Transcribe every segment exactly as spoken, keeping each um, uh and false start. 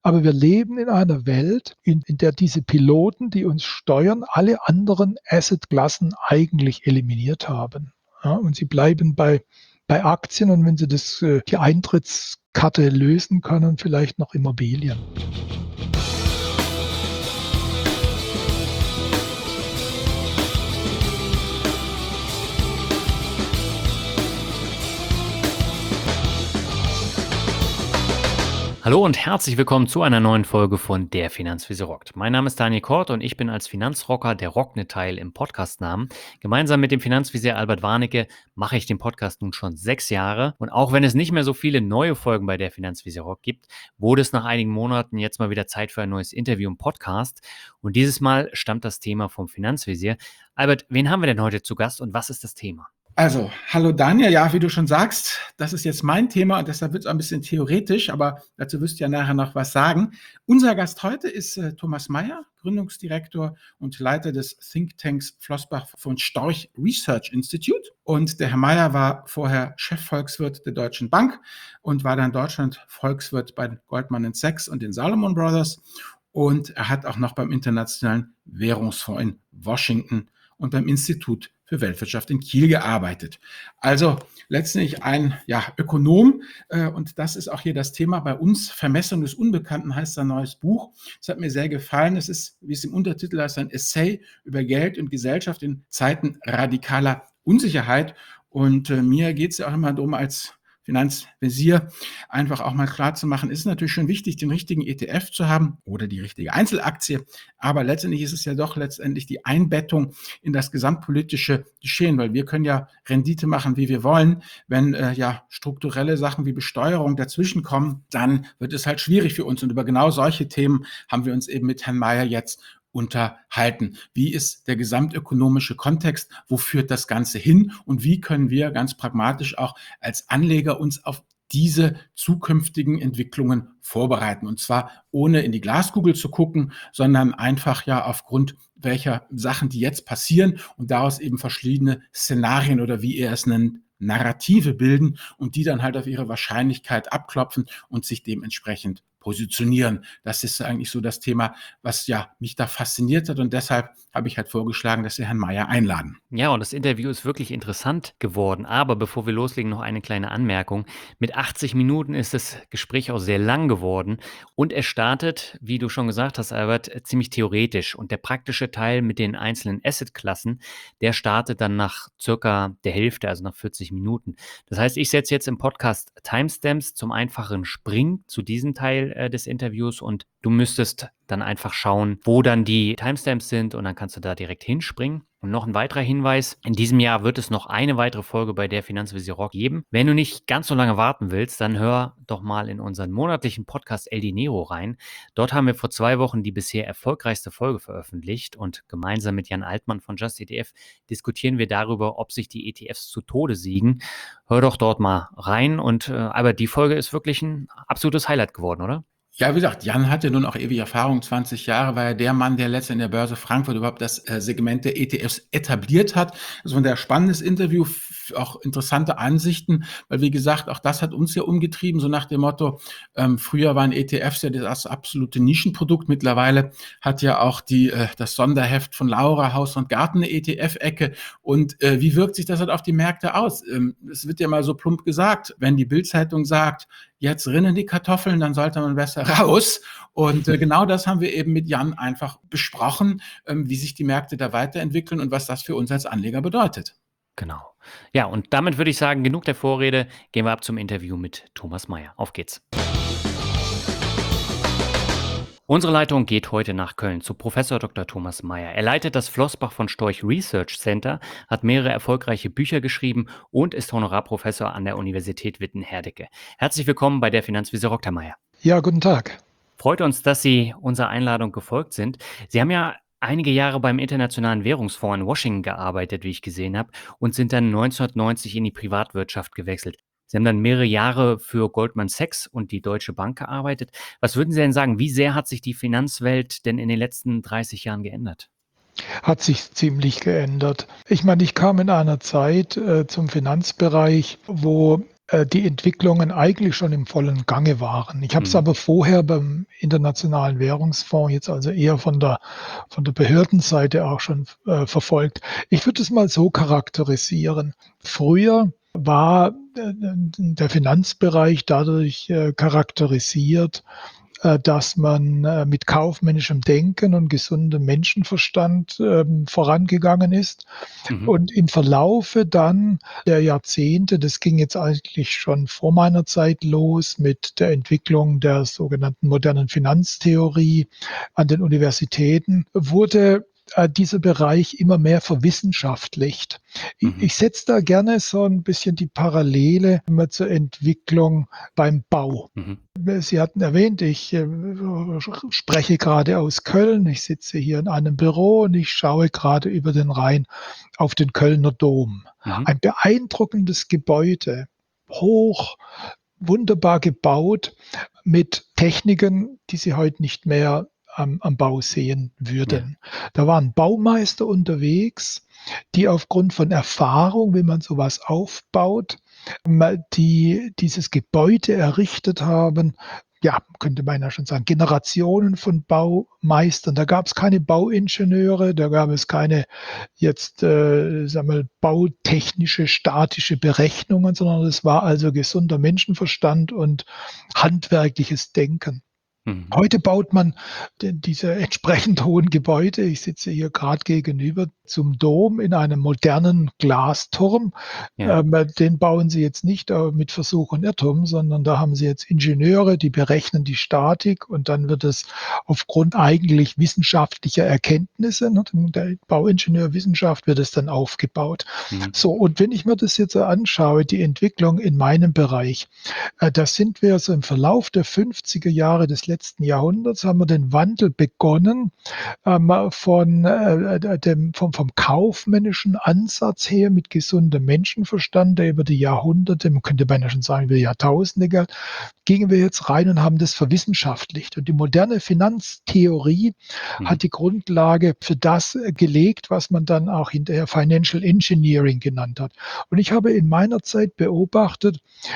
Aber wir leben in einer Welt, in in der diese Piloten, die uns steuern, alle anderen Assetklassen eigentlich eliminiert haben. Ja, und sie bleiben bei bei Aktien und wenn sie das äh, die Eintrittskarte lösen können, vielleicht noch Immobilien. Hallo und herzlich willkommen zu einer neuen Folge von Der Finanzwiese rockt. Mein Name ist Daniel Kort und ich bin als Finanzrocker der Rockne-Teil im Podcastnamen. Gemeinsam mit dem Finanzvisier Albert Warnecke mache ich den Podcast nun schon sechs Jahre. Und auch wenn es nicht mehr so viele neue Folgen bei Der Finanzwiese rockt gibt, wurde es nach einigen Monaten jetzt mal wieder Zeit für ein neues Interview im Podcast. Und dieses Mal stammt das Thema vom Finanzvisier. Albert, wen haben wir denn heute zu Gast und was ist das Thema? Also, hallo Daniel, ja, wie du schon sagst, das ist jetzt mein Thema und deshalb wird es ein bisschen theoretisch, aber dazu wirst du ja nachher noch was sagen. Unser Gast heute ist äh, Thomas Meyer, Gründungsdirektor und Leiter des Thinktanks Flossbach von Storch Research Institute. Und der Herr Meyer war vorher Chefvolkswirt der Deutschen Bank und war dann Deutschland-Volkswirt bei Goldman and Sachs und den Salomon Brothers. Und er hat auch noch beim Internationalen Währungsfonds in Washington und beim Institut für Weltwirtschaft in Kiel gearbeitet. Also letztendlich ein ja, Ökonom äh, und das ist auch hier das Thema bei uns. Vermessung des Unbekannten heißt sein neues Buch. Es hat mir sehr gefallen. Es ist, wie es im Untertitel heißt, ein Essay über Geld und Gesellschaft in Zeiten radikaler Unsicherheit. Und äh, mir geht es ja auch immer darum, als Finanzvisier einfach auch mal klar zu machen, ist natürlich schon wichtig, den richtigen E T F zu haben oder die richtige Einzelaktie. Aber letztendlich ist es ja doch letztendlich die Einbettung in das gesamtpolitische Geschehen, weil wir können ja Rendite machen, wie wir wollen. Wenn äh, ja strukturelle Sachen wie Besteuerung dazwischen kommen, dann wird es halt schwierig für uns. Und über genau solche Themen haben wir uns eben mit Herrn Meyer jetzt unterhalten. Wie ist der gesamtökonomische Kontext? Wo führt das Ganze hin? Und wie können wir ganz pragmatisch auch als Anleger uns auf diese zukünftigen Entwicklungen vorbereiten? Und zwar ohne in die Glaskugel zu gucken, sondern einfach ja aufgrund welcher Sachen, die jetzt passieren und daraus eben verschiedene Szenarien oder wie er es nennt, Narrative bilden und die dann halt auf ihre Wahrscheinlichkeit abklopfen und sich dementsprechend positionieren. Das ist eigentlich so das Thema, was ja mich da fasziniert hat und deshalb habe ich halt vorgeschlagen, dass wir Herrn Meyer einladen. Ja, und das Interview ist wirklich interessant geworden. Aber bevor wir loslegen, noch eine kleine Anmerkung. Mit achtzig Minuten ist das Gespräch auch sehr lang geworden. Und es startet, wie du schon gesagt hast, Albert, ziemlich theoretisch. Und der praktische Teil mit den einzelnen Assetklassen, der startet dann nach circa der Hälfte, also nach vierzig Minuten. Das heißt, ich setze jetzt im Podcast Timestamps zum einfachen Springen zu diesem Teil äh, des Interviews und du müsstest dann einfach schauen, wo dann die Timestamps sind und dann kannst du da direkt hinspringen. Und noch ein weiterer Hinweis, in diesem Jahr wird es noch eine weitere Folge bei der Finanzvisier Rock geben. Wenn du nicht ganz so lange warten willst, dann hör doch mal in unseren monatlichen Podcast El Dinero rein. Dort haben wir vor zwei Wochen die bisher erfolgreichste Folge veröffentlicht und gemeinsam mit Jan Altmann von Just E T F diskutieren wir darüber, ob sich die E T Fs zu Tode siegen. Hör doch dort mal rein und äh, aber die Folge ist wirklich ein absolutes Highlight geworden, oder? Ja, wie gesagt, Jan hat ja nun auch ewig Erfahrung, zwanzig Jahre, war ja der Mann, der letztendlich in der Börse Frankfurt überhaupt das äh, Segment der E T Fs etabliert hat. Das war ein sehr spannendes Interview, f- auch interessante Ansichten, weil wie gesagt, auch das hat uns ja umgetrieben, so nach dem Motto, ähm, früher waren E T Fs ja das absolute Nischenprodukt, mittlerweile hat ja auch die äh, das Sonderheft von Laura Haus und Garten eine E T F-Ecke und äh, wie wirkt sich das halt auf die Märkte aus? Ähm, es wird ja mal so plump gesagt, wenn die Bild-Zeitung sagt, jetzt rinnen die Kartoffeln, dann sollte man besser raus. Und äh, genau das haben wir eben mit Jan einfach besprochen, ähm, wie sich die Märkte da weiterentwickeln und was das für uns als Anleger bedeutet. Genau. Ja, und damit würde ich sagen, genug der Vorrede, gehen wir ab zum Interview mit Thomas Meyer. Auf geht's. Unsere Leitung geht heute nach Köln zu Professor Doktor Thomas Meyer. Er leitet das Flossbach von Storch Research Center, hat mehrere erfolgreiche Bücher geschrieben und ist Honorarprofessor an der Universität Witten-Herdecke. Herzlich willkommen bei der Finanzvisier Rockt, Herr Meyer. Ja, guten Tag. Freut uns, dass Sie unserer Einladung gefolgt sind. Sie haben ja einige Jahre beim Internationalen Währungsfonds in Washington gearbeitet, wie ich gesehen habe, und sind dann neunzehnhundertneunzig in die Privatwirtschaft gewechselt. Sie haben dann mehrere Jahre für Goldman Sachs und die Deutsche Bank gearbeitet. Was würden Sie denn sagen, wie sehr hat sich die Finanzwelt denn in den letzten dreißig Jahren geändert? Hat sich ziemlich geändert. Ich meine, ich kam in einer Zeit äh, zum Finanzbereich, wo äh, die Entwicklungen eigentlich schon im vollen Gange waren. Ich habe es Mhm. aber vorher beim Internationalen Währungsfonds jetzt also eher von der von der Behördenseite auch schon äh, verfolgt. Ich würde es mal so charakterisieren. Früher war äh, der Finanzbereich dadurch äh, charakterisiert, äh, dass man äh, mit kaufmännischem Denken und gesundem Menschenverstand ähm, vorangegangen ist. Mhm. Und im Verlaufe dann der Jahrzehnte, das ging jetzt eigentlich schon vor meiner Zeit los mit der Entwicklung der sogenannten modernen Finanztheorie an den Universitäten, wurde äh, dieser Bereich immer mehr verwissenschaftlicht. Ich, Mhm. ich setze da gerne so ein bisschen die Parallele immer zur Entwicklung beim Bau. Mhm. Sie hatten erwähnt, ich äh, spreche gerade aus Köln. Ich sitze hier in einem Büro und ich schaue gerade über den Rhein auf den Kölner Dom. Mhm. Ein beeindruckendes Gebäude, hoch, wunderbar gebaut, mit Techniken, die Sie heute nicht mehr am, am Bau sehen Ja. würden. Da waren Baumeister unterwegs, die aufgrund von Erfahrung, wie man sowas aufbaut, die dieses Gebäude errichtet haben. Ja, könnte man ja schon sagen, Generationen von Baumeistern. Da gab es keine Bauingenieure, da gab es keine jetzt, äh, sagen wir, bautechnische, statische Berechnungen, sondern es war also gesunder Menschenverstand und handwerkliches Denken. Mhm. Heute baut man de diese entsprechend hohen Gebäude. Ich sitze hier gerade gegenüber zum Dom in einem modernen Glasturm. Ja. Ähm, den bauen sie jetzt nicht, äh, mit Versuch und Irrtum, sondern da haben sie jetzt Ingenieure, die berechnen die Statik und dann wird es aufgrund eigentlich wissenschaftlicher Erkenntnisse, ne, der Bauingenieurwissenschaft wird es dann aufgebaut. Mhm. So, und wenn ich mir das jetzt so anschaue, die Entwicklung in meinem Bereich, äh, da sind wir so im Verlauf der fünfziger Jahre des letzten Jahrhunderts haben wir den Wandel begonnen, ähm, von, äh, dem vom vom kaufmännischen Ansatz her mit gesundem Menschenverstand, der über die Jahrhunderte, man könnte beinahe schon sagen, über Jahrtausende galt, gingen wir jetzt rein und haben das verwissenschaftlicht. Und die moderne Finanztheorie Mhm. hat die Grundlage für das äh, gelegt, was man dann auch hinterher Financial Engineering genannt hat. Und ich habe in meiner Zeit beobachtet,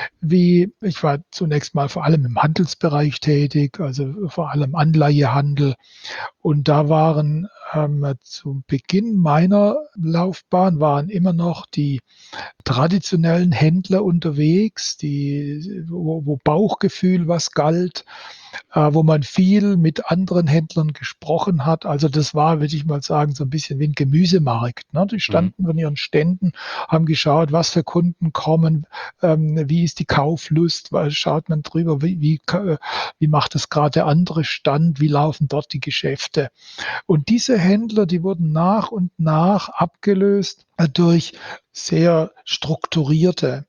wie ich war zunächst mal vor allem im Handelsbereich tätig, also vor allem Anleihehandel. Und da waren ähm, zu Beginn meiner Laufbahn waren immer noch die traditionellen Händler unterwegs, die, wo, wo Bauchgefühl was galt, äh, wo man viel mit anderen Händlern gesprochen hat. Also das war, würde ich mal sagen, so ein bisschen wie ein Gemüsemarkt. Ne? Die Mhm. standen an ihren Ständen, haben geschaut, was für Kunden kommen, ähm, wie ist die Kauflust, weil schaut man drüber, wie, wie, ka- wie macht es gerade der andere Stand, wie laufen dort die Geschäfte. Und diese Händler, die wurden nach und nach abgelöst äh, durch sehr strukturierte,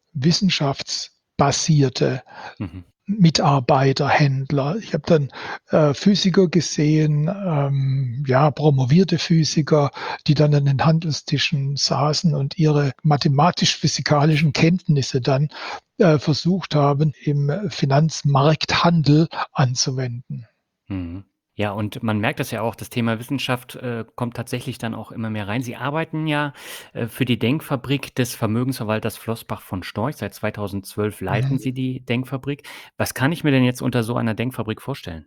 wissenschaftsbasierte Mhm. Mitarbeiterhändler. Ich habe dann äh, Physiker gesehen, ähm, ja, promovierte Physiker, die dann an den Handelstischen saßen und ihre mathematisch-physikalischen Kenntnisse dann äh, versucht haben, im Finanzmarkthandel anzuwenden. Mhm. Ja, und man merkt das ja auch, das Thema Wissenschaft, äh, kommt tatsächlich dann auch immer mehr rein. Sie arbeiten ja, äh, für die Denkfabrik des Vermögensverwalters Flossbach von Storch. Seit zweitausendzwölf leiten Mhm. Sie die Denkfabrik. Was kann ich mir denn jetzt unter so einer Denkfabrik vorstellen?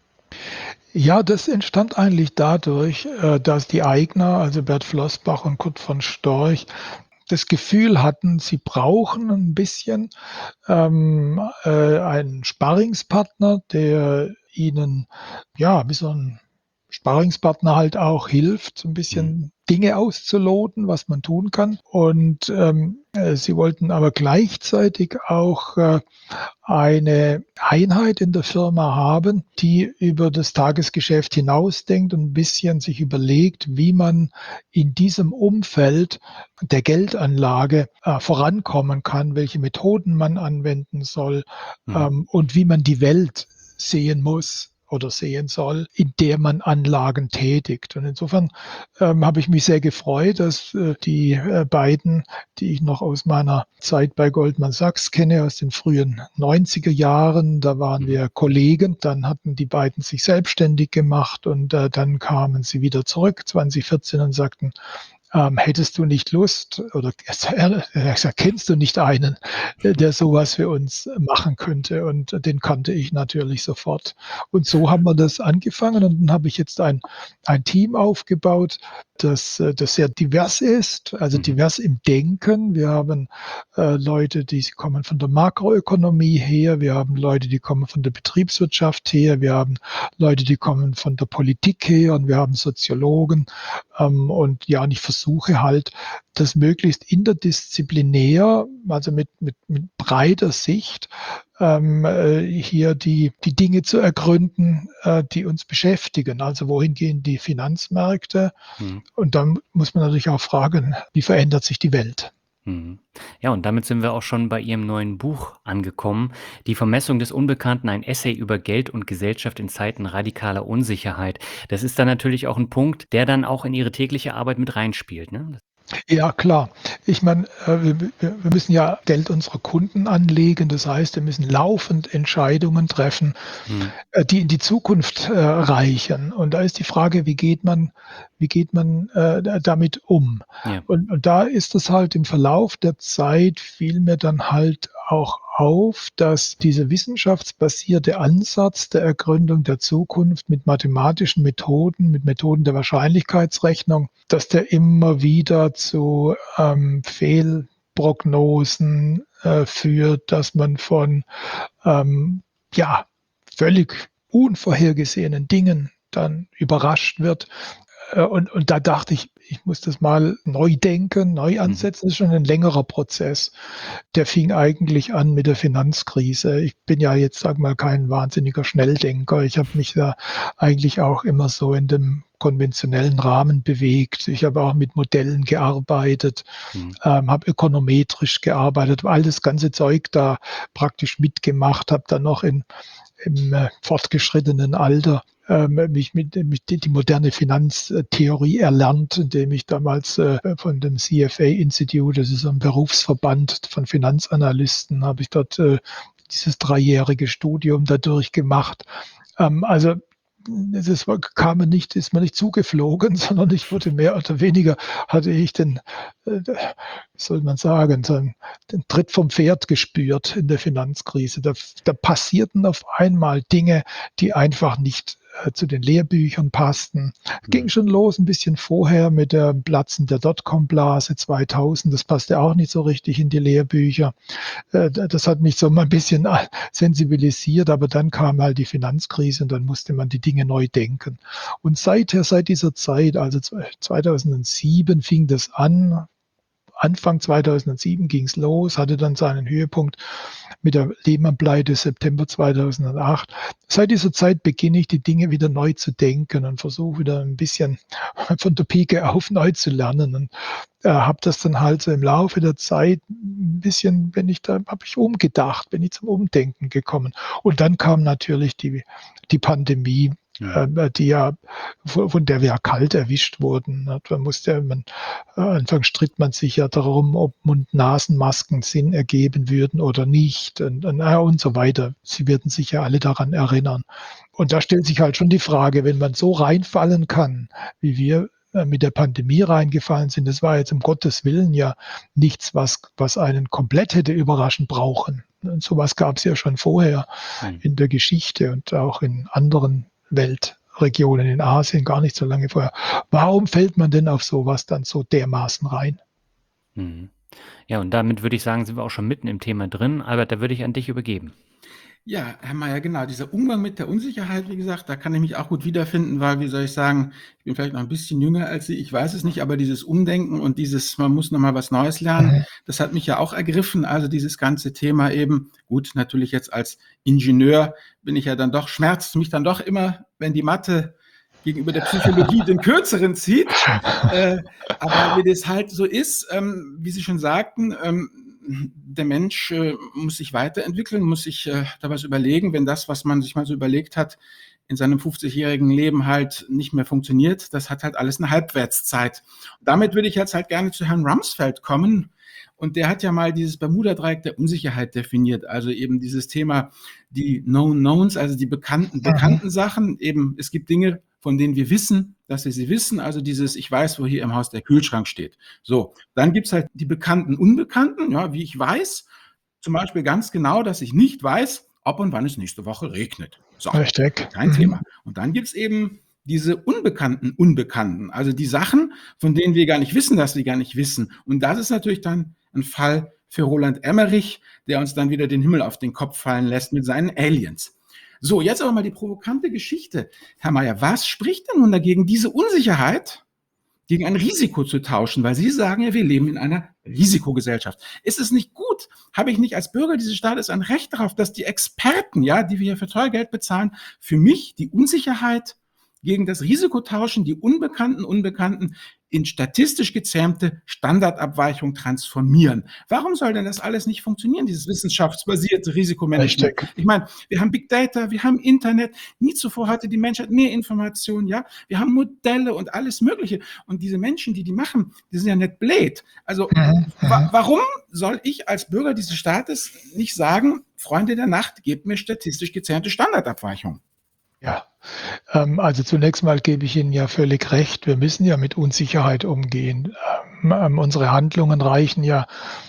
Ja, das entstand eigentlich dadurch, äh, dass die Eigner, also Bert Flossbach und Kurt von Storch, das Gefühl hatten, sie brauchen ein bisschen ähm, äh, einen Sparringspartner, der ihnen, ja, wie so ein Sparringspartner halt auch hilft, so ein Mhm. bisschen Dinge auszuloten, was man tun kann. Und ähm, äh, sie wollten aber gleichzeitig auch äh, eine Einheit in der Firma haben, die über das Tagesgeschäft hinausdenkt und ein bisschen sich überlegt, wie man in diesem Umfeld der Geldanlage äh, vorankommen kann, welche Methoden man anwenden soll, Mhm. ähm, und wie man die Welt sehen muss oder sehen soll, in der man Anlagen tätigt. Und insofern ähm, habe ich mich sehr gefreut, dass äh, die äh, beiden, die ich noch aus meiner Zeit bei Goldman Sachs kenne, aus den frühen neunziger Jahren, da waren Mhm. wir Kollegen, dann hatten die beiden sich selbstständig gemacht und äh, dann kamen sie wieder zurück zwanzig vierzehn und sagten, ähm, hättest du nicht Lust oder er hat gesagt, kennst du nicht einen, äh, der sowas für uns machen könnte? Und den kannte ich natürlich sofort. Und so haben wir das angefangen und dann habe ich jetzt ein ein Team aufgebaut, das äh, das sehr divers ist, also Mhm. divers im Denken. Wir haben, äh, Leute, die kommen von der Makroökonomie her, wir haben Leute, die kommen von der Betriebswirtschaft her, wir haben Leute, die kommen von der Politik her und wir haben Soziologen. Ähm, und ja, und ich versuche halt, das möglichst interdisziplinär, also mit mit mit breiter Sicht, ähm, äh, hier die die Dinge zu ergründen, äh, die uns beschäftigen. Also, wohin gehen die Finanzmärkte? Mhm. Und dann muss man natürlich auch fragen, wie verändert sich die Welt? Mhm. Ja, und damit sind wir auch schon bei Ihrem neuen Buch angekommen. Die Vermessung des Unbekannten, ein Essay über Geld und Gesellschaft in Zeiten radikaler Unsicherheit. Das ist dann natürlich auch ein Punkt, der dann auch in Ihre tägliche Arbeit mit reinspielt, ne? Ja, klar. Ich meine, äh, wir wir wir müssen ja Geld unserer Kunden anlegen. Das heißt, wir müssen laufend Entscheidungen treffen, Mhm. äh, die in die Zukunft, äh, reichen. Und da ist die Frage, wie geht man wie geht man, äh, da damit um? Ja. Und und da ist es halt im Verlauf der Zeit fiel mir dann halt auch auf, dass dieser wissenschaftsbasierte Ansatz der Ergründung der Zukunft mit mathematischen Methoden, mit Methoden der Wahrscheinlichkeitsrechnung, dass der immer wieder zu, ähm, Fehlprognosen, äh, führt, dass man von, ähm, ja, völlig unvorhergesehenen Dingen dann überrascht wird. Äh, und und da dachte ich, ich muss das mal neu denken, neu Mhm. ansetzen. Das ist schon ein längerer Prozess. Der fing eigentlich an mit der Finanzkrise. Ich bin ja jetzt, sage mal, kein wahnsinniger Schnelldenker. Ich habe mich da eigentlich auch immer so in dem konventionellen Rahmen bewegt. Ich habe auch mit Modellen gearbeitet, Mhm. ähm, habe ökonometrisch gearbeitet, all das ganze Zeug da praktisch mitgemacht, habe dann noch in im, äh, fortgeschrittenen Alter, ähm, mich mit mich die die moderne Finanztheorie erlernt, indem ich damals, äh, von dem C F A Institute, das ist so 'n Berufsverband von Finanzanalysten, habe ich dort, äh, dieses dreijährige Studium da durchgemacht. Ähm, also, es ist kam mir nicht ist mir nicht zugeflogen, sondern ich wurde mehr oder weniger hatte ich den, äh, wie soll man sagen, so 'n den Tritt vom Pferd gespürt in der Finanzkrise. Da f da passierten auf einmal Dinge, die einfach nicht, äh, zu den Lehrbüchern passten. Ging Mhm. schon los 'n bisschen vorher mit dem Platzen der Dotcom-Blase zweitausend. Das passte auch nicht so richtig in die Lehrbücher. Äh, d das hat mich so mal 'n bisschen a sensibilisiert, aber dann kam halt die Finanzkrise und dann musste man die Dinge neu denken. Und seither seit dieser Zeit, also zwei zweitausendsieben fing das an. Anfang zweitausendsieben ging's los, hatte dann seinen Höhepunkt mit der Lehman-Pleite September zweitausendacht. Seit dieser Zeit beginne ich, die Dinge wieder neu zu denken und versuche wieder 'n bisschen von der Pike auf neu zu lernen und, äh, habe das dann halt so im Laufe der Zeit 'n bisschen bin ich da habe ich umgedacht, bin ich zum Umdenken gekommen. Und dann kam natürlich die die Pandemie, Mhm. ähm, die ja vo von der wir ja kalt erwischt wurden, ne? Da musste man äh, anfangs stritt man sich ja darum, ob Mund-Nasen-Masken Sinn ergeben würden oder nicht und und, na ja, und so weiter. Sie werden sich ja alle daran erinnern. Und da stellt sich halt schon die Frage, wenn man so reinfallen kann, wie wir, äh, mit der Pandemie reingefallen sind, das war jetzt um Gottes Willen ja nichts, was was einen komplett hätte überraschen brauchen. Und so was gab's ja schon vorher Mhm. in der Geschichte und auch in anderen Weltregionen, in Asien gar nicht so lange vorher. Warum fällt man denn auf so was dann so dermaßen rein? Mhm. Ja, und damit würde ich sagen, sind wir auch schon mitten im Thema drin. Albert, da würde ich an dich übergeben. Ja, Herr Mayer, genau, dieser Umgang mit der Unsicherheit, wie gesagt, da kann ich mich auch gut wiederfinden, weil, wie soll ich sagen, ich bin vielleicht noch ein bisschen jünger als Sie, ich weiß es nicht, aber dieses Umdenken und dieses, man muss noch mal was Neues lernen, Mhm. das hat mich ja auch ergriffen. Also dieses ganze Thema eben, gut, natürlich jetzt als Ingenieur bin ich ja dann doch, schmerzt mich dann doch immer, wenn die Mathe gegenüber der Psychologie den Kürzeren zieht. Äh, aber wie das halt so ist, ähm, wie Sie schon sagten, ähm, der Mensch äh, muss sich weiterentwickeln, muss sich äh, da was überlegen, wenn das, was man sich mal so überlegt hat, in seinem fünfzigjährigen Leben halt nicht mehr funktioniert. Das hat halt alles eine Halbwertszeit. Und damit würde ich jetzt halt gerne zu Herrn Rumsfeld kommen. Und der hat ja mal dieses Bermuda-Dreieck der Unsicherheit definiert. Also eben dieses Thema, die Known Knowns, also die bekannten, Mhm. bekannten Sachen. Eben, es gibt Dinge, von denen wir wissen, dass wir sie wissen. Also dieses, ich weiß, wo hier im Haus der Kühlschrank steht. So, dann gibt es halt die bekannten Unbekannten, ja, wie ich weiß, zum Beispiel ganz genau, dass ich nicht weiß, ob und wann es nächste Woche regnet. So, Richtig. kein Mhm. Thema. Und dann gibt es eben diese unbekannten Unbekannten, also die Sachen, von denen wir gar nicht wissen, dass wir gar nicht wissen. Und das ist natürlich dann ein Fall für Roland Emmerich, der uns dann wieder den Himmel auf den Kopf fallen lässt mit seinen Aliens. So, jetzt aber mal die provokante Geschichte. Herr Mayer, was spricht denn nun dagegen, diese Unsicherheit gegen ein Risiko zu tauschen? Weil Sie sagen ja, wir leben in einer Risikogesellschaft. Ist es nicht gut? Habe ich nicht als Bürger dieses Staates ein Recht darauf, dass die Experten, ja, die wir hier für Steuergeld bezahlen, für mich die Unsicherheit gegen das Risiko tauschen, die unbekannten Unbekannten in statistisch gezähmte Standardabweichung transformieren? Warum soll denn das alles nicht funktionieren, dieses wissenschaftsbasierte Risikomanagement? Richtig. Ich meine, wir haben Big Data, wir haben Internet, nie zuvor hatte die Menschheit mehr Informationen, ja, wir haben Modelle und alles Mögliche. Und diese Menschen, die die machen, die sind ja nicht blöd. Also Mhm. wa Mhm. warum soll ich als Bürger dieses Staates nicht sagen, Freunde der Nacht, gebt mir statistisch gezähmte Standardabweichung? Ja, ähm, also zunächst mal gebe ich Ihnen ja völlig recht. Wir müssen ja mit Unsicherheit umgehen. Ähm, ähm, unsere Handlungen reichen ja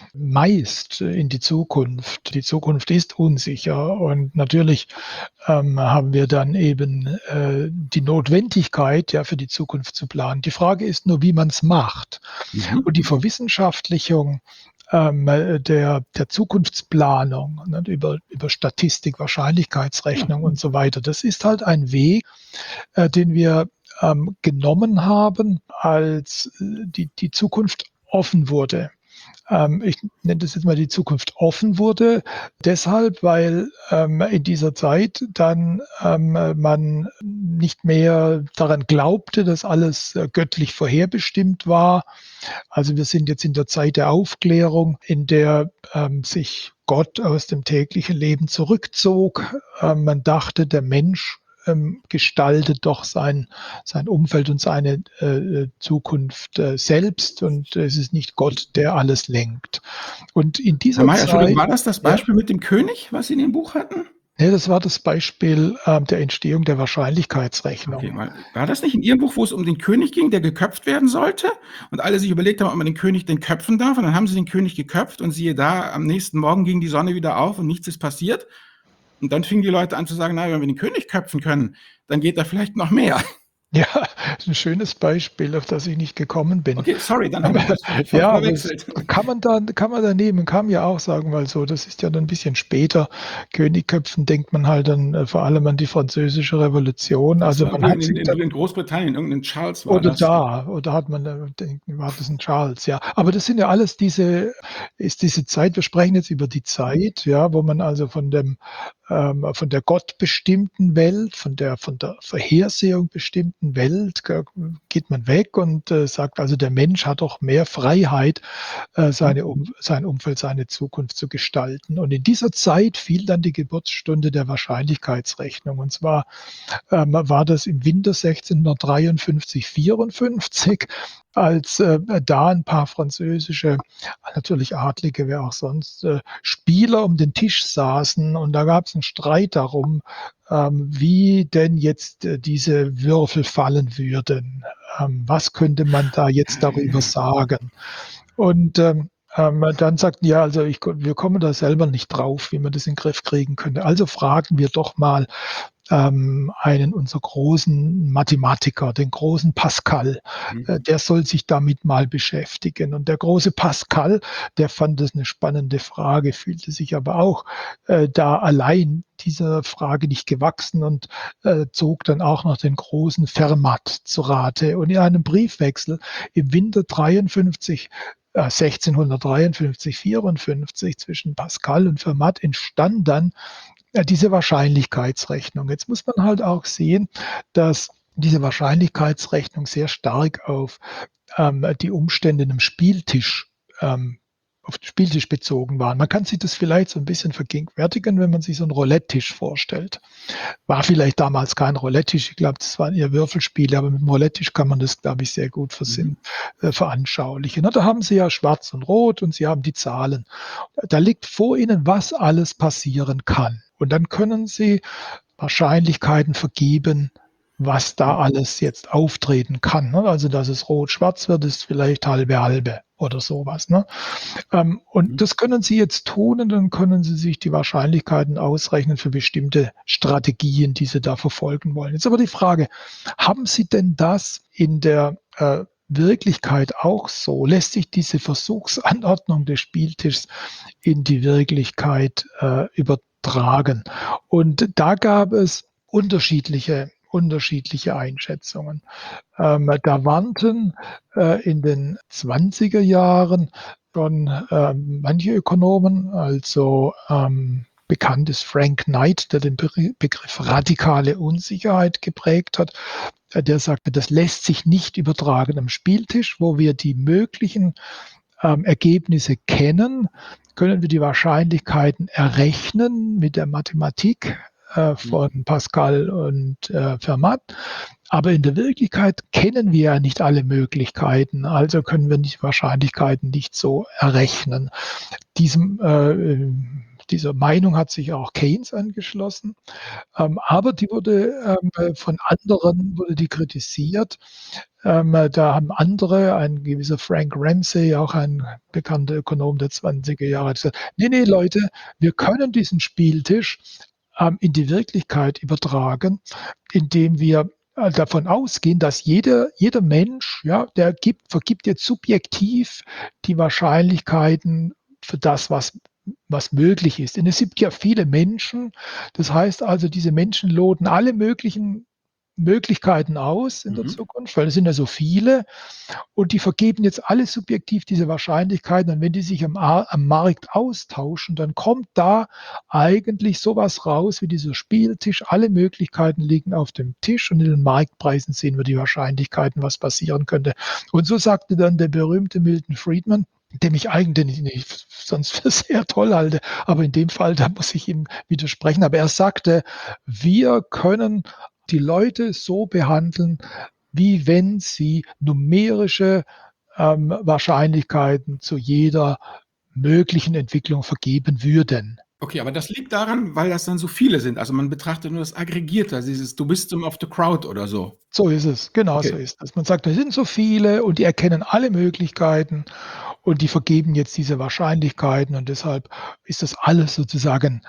meist in die Zukunft. Die Zukunft ist unsicher und natürlich ähm, haben wir dann eben äh, die Notwendigkeit, ja, für die Zukunft zu planen. Die Frage ist nur, wie man es macht. Mhm. Und die Verwissenschaftlichung ähm, der, der Zukunftsplanung, ne, über, über Statistik, Wahrscheinlichkeitsrechnung Ja. und so weiter, das ist halt ein Weg, äh, den wir ähm, genommen haben, als äh, die, die Zukunft offen wurde. Ähm, ich nenne das jetzt mal, die Zukunft offen wurde, deshalb, weil ähm, in dieser Zeit dann ähm, man nicht mehr daran glaubte, dass alles äh, göttlich vorherbestimmt war. Also wir sind jetzt in der Zeit der Aufklärung, in der ähm, sich Gott aus dem täglichen Leben zurückzog. Ähm, man dachte, der Mensch ähm, gestaltet doch sein, sein Umfeld und seine äh, Zukunft äh, selbst und es ist nicht Gott, der alles lenkt. Und in Herr dieser Mayer, Entschuldigung, Zeit, war das das ja, Beispiel mit dem König, was Sie in dem Buch hatten? ja, das war das Beispiel ähm, der Entstehung der Okay, Wahrscheinlichkeitsrechnung. weil war das nicht in Ihrem Buch, wo es um den König ging, der geköpft werden sollte? Und alle sich überlegt haben, ob man den König denn köpfen darf. Und dann haben sie den König geköpft und siehe da, am nächsten Morgen ging die Sonne wieder auf und nichts ist passiert. Und dann fingen die Leute an zu sagen, na, wenn wir den König köpfen können, dann geht da vielleicht noch mehr. Ja, ist ein schönes Beispiel, auf das ich nicht gekommen bin. Okay, sorry, dann habe ich das ver ver Ja, aber es verwechselt. kann man da kann man da nehmen, kann man ja auch sagen, weil so, das ist ja dann ein bisschen später. Königköpfen denkt man halt dann äh, vor allem an die Französische Revolution. Das Also war man wohl hat in, sich in, dann in Großbritannien, irgendein Charles war oder das. da, oder hat man, äh, denkt, war das ein Charles, ja. Aber das sind ja alles diese ist diese Zeit, wir sprechen jetzt über die Zeit, ja, wo man also von dem ähm, von der gottbestimmten Welt, von der von der Vorhersehung bestimmten Welt ge geht man weg und äh, sagt also, der Mensch hat doch mehr Freiheit, äh, seine um sein Umfeld, seine Zukunft zu gestalten. Und in dieser Zeit fiel dann die Geburtsstunde der Wahrscheinlichkeitsrechnung. Und zwar ähm, war das im Winter sechzehnhundertdreiundfünfzig, vierundfünfzig, als äh, da ein paar französische, natürlich Adlige, wer auch sonst, äh, Spieler um den Tisch saßen und da gab es einen Streit darum, ähm, wie denn jetzt äh, diese Würfel fallen würden. Ähm, was könnte man da jetzt darüber sagen? Und ähm, ähm, dann sagten ja, also ich, wir kommen da selber nicht drauf, wie man das in den Griff kriegen könnte. Also fragen wir doch mal ähm, einen unserer großen Mathematiker, den großen Pascal. Äh, Mhm. der soll sich damit mal beschäftigen. Und der große Pascal, der fand das eine spannende Frage, fühlte sich aber auch äh, da allein dieser Frage nicht gewachsen und äh, zog dann auch noch den großen Fermat zu Rate. Und in einem Briefwechsel im Winter dreiundfünfzig, äh, sechzehnhundertdreiundfünfzig, vierundfünfzig zwischen Pascal und Fermat entstand dann äh, diese Wahrscheinlichkeitsrechnung. Jetzt muss man halt auch sehen, dass diese Wahrscheinlichkeitsrechnung sehr stark auf ähm, die Umstände in einem Spieltisch ähm, auf den Spieltisch bezogen waren. Man kann sich das vielleicht so ein bisschen vergegenwärtigen, wenn man sich so einen Roulette-Tisch vorstellt. War vielleicht damals kein Roulette-Tisch, ich glaube, das waren eher Würfelspiele, aber mit dem Roulette-Tisch kann man das, glaube ich, sehr gut versinn, Mhm. äh, veranschaulichen. Na, da haben Sie ja schwarz und rot und Sie haben die Zahlen. Da liegt vor Ihnen, was alles passieren kann. Und dann können Sie Wahrscheinlichkeiten vergeben, was da alles jetzt auftreten kann, ne? Also, dass es rot-schwarz wird, ist vielleicht halbe halbe oder sowas, ne? Ähm, und Mhm. das können Sie jetzt tun und dann können Sie sich die Wahrscheinlichkeiten ausrechnen für bestimmte Strategien, die Sie da verfolgen wollen. Jetzt aber die Frage: Haben Sie denn das in der, äh, Wirklichkeit auch so? Lässt sich diese Versuchsanordnung des Spieltischs in die Wirklichkeit, äh, übertragen? Und da gab es unterschiedliche unterschiedliche Einschätzungen. Ähm, da warnten, äh, in den zwanziger Jahren schon, ähm, manche Ökonomen, also, ähm, bekannt ist Frank Knight, der den Begri Begriff radikale Unsicherheit geprägt hat. Äh, der sagte, das lässt sich nicht übertragen am Spieltisch, wo wir die möglichen, ähm, Ergebnisse kennen, können wir die Wahrscheinlichkeiten errechnen mit der Mathematik, äh, Mhm. von Pascal und, äh, Fermat. Aber in der Wirklichkeit kennen wir ja nicht alle Möglichkeiten, also können wir die Wahrscheinlichkeiten nicht so errechnen. Diesem, äh, dieser Meinung hat sich auch Keynes angeschlossen, ähm, aber die wurde, ähm, äh, von anderen wurde die kritisiert. Ähm, äh, da haben andere, ein gewisser Frank Ramsey, auch ein bekannter Ökonom der zwanziger Jahre, hat gesagt: „Ne, ne, Leute, wir können diesen Spieltisch, ähm, in die Wirklichkeit übertragen, indem wir, äh, davon ausgehen, dass jeder jeder Mensch, ja, der gibt vergibt jetzt subjektiv die Wahrscheinlichkeiten für das, was was möglich ist. Denn es gibt ja viele Menschen. Das heißt also, diese Menschen loten alle möglichen Möglichkeiten aus in der Mhm. Zukunft, weil es sind ja so viele und die vergeben jetzt alle subjektiv diese Wahrscheinlichkeiten. Und wenn die sich am A am Markt austauschen, dann kommt da eigentlich so was raus wie dieser Spieltisch. Alle Möglichkeiten liegen auf dem Tisch und in den Marktpreisen sehen wir die Wahrscheinlichkeiten, was passieren könnte. Und so sagte dann der berühmte Milton Friedman, den ich eigentlich nicht sonst für sehr toll halte, aber in dem Fall, da muss ich ihm widersprechen. Aber er sagte: „Wir können die Leute so behandeln, wie wenn sie numerische, ähm, Wahrscheinlichkeiten zu jeder möglichen Entwicklung vergeben würden." Okay, aber das liegt daran, weil das dann so viele sind. Also, man betrachtet nur das Aggregierte, also dieses „The wisdom of the crowd" oder so. So ist es, genau so Okay. ist es. Man sagt, da sind so viele und die erkennen alle Möglichkeiten und die vergeben jetzt diese Wahrscheinlichkeiten und deshalb ist das alles sozusagen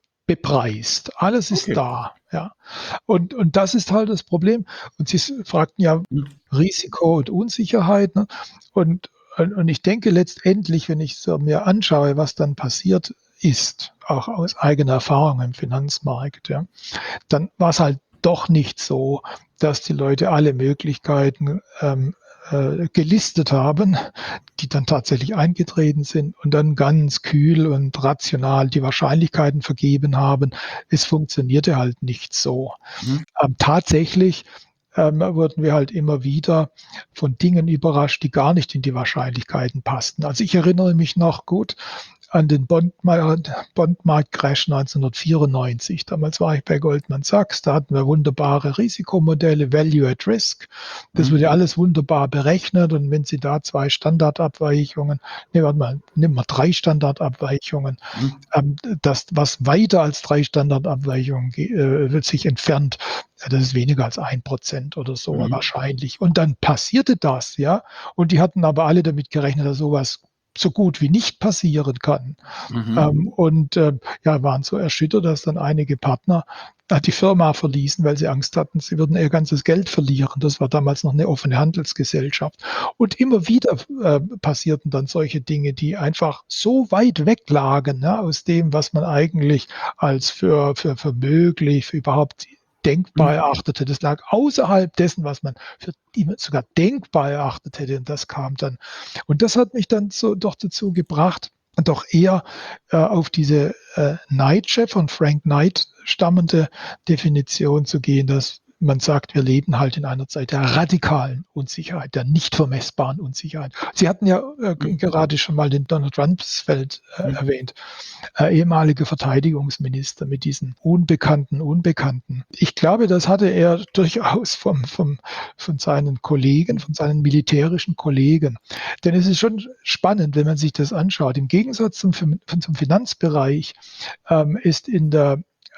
bepreist. Alles ist Okay. da, ja. Und und das ist halt das Problem. Und Sie s fragten ja Mhm. Risiko und Unsicherheit, ne? Und und und ich denke letztendlich, wenn ich so mir anschaue, was dann passiert ist, auch aus eigener Erfahrung im Finanzmarkt, ja, dann war's halt doch nicht so, dass die Leute alle Möglichkeiten, ähm, äh, gelistet haben, die dann tatsächlich eingetreten sind und dann ganz kühl und rational die Wahrscheinlichkeiten vergeben haben. Es funktionierte halt nicht so. Mhm. Ähm, tatsächlich, ähm, wurden wir halt immer wieder von Dingen überrascht, die gar nicht in die Wahrscheinlichkeiten passten. Also, ich erinnere mich noch gut an den Bondmar Bondmarkt-Crash neunzehnhundertvierundneunzig. Damals war ich bei Goldman Sachs, da hatten wir wunderbare Risikomodelle, Value at Risk. Das Mhm. wurde alles wunderbar berechnet und wenn Sie da zwei Standardabweichungen ne, warte mal, nimm mal drei Standardabweichungen, Mhm. ähm, das, was weiter als drei Standardabweichungen ge äh, wird sich entfernt, ja, das ist weniger als ein Prozent oder so Mhm. wahrscheinlich. Und dann passierte das, ja. Und die hatten aber alle damit gerechnet, dass so was so gut wie nicht passieren kann. Mhm. Ähm, und, äh, ja, waren so erschüttert, dass dann einige Partner da die Firma verließen, weil sie Angst hatten, sie würden ihr ganzes Geld verlieren. Das war damals noch 'ne offene Handelsgesellschaft. Und immer wieder, äh, passierten dann solche Dinge, die einfach so weit weg lagen, ne, aus dem, was man eigentlich als für für für möglich, für überhaupt denkbar Mhm. erachtete. Das lag außerhalb dessen, was man für immer sogar denkbar erachtet hätte und das kam dann. Und das hat mich dann so doch dazu gebracht, doch eher, äh, auf diese, äh, Knightsche von Frank Knight stammende Definition zu gehen, dass man sagt, wir leben halt in einer Zeit der radikalen Unsicherheit, der nicht vermessbaren Unsicherheit. Sie hatten ja, äh, g Mhm. gerade schon mal den Donald Rumsfeld, äh, Mhm. erwähnt, äh, ehemaliger Verteidigungsminister mit diesen unbekannten Unbekannten. Ich glaube, das hatte er durchaus vom vom von seinen Kollegen, Mhm. von seinen militärischen Kollegen. Denn es ist schon spannend, wenn man sich das anschaut. Im Gegensatz zum Fin zum Finanzbereich, ähm, ist in der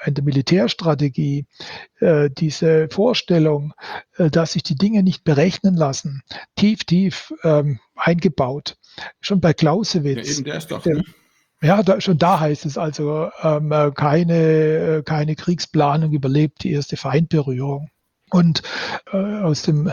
in der Militärstrategie äh, diese Vorstellung, äh, dass sich die Dinge nicht berechnen lassen, tief, tief ähm, eingebaut. Schon bei Ja, Clausewitz. eben, der ist doch, Der, ne? ja, da, schon da heißt es also, ähm, äh, keine, äh, keine Kriegsplanung überlebt die erste Feindberührung. Und äh, aus dem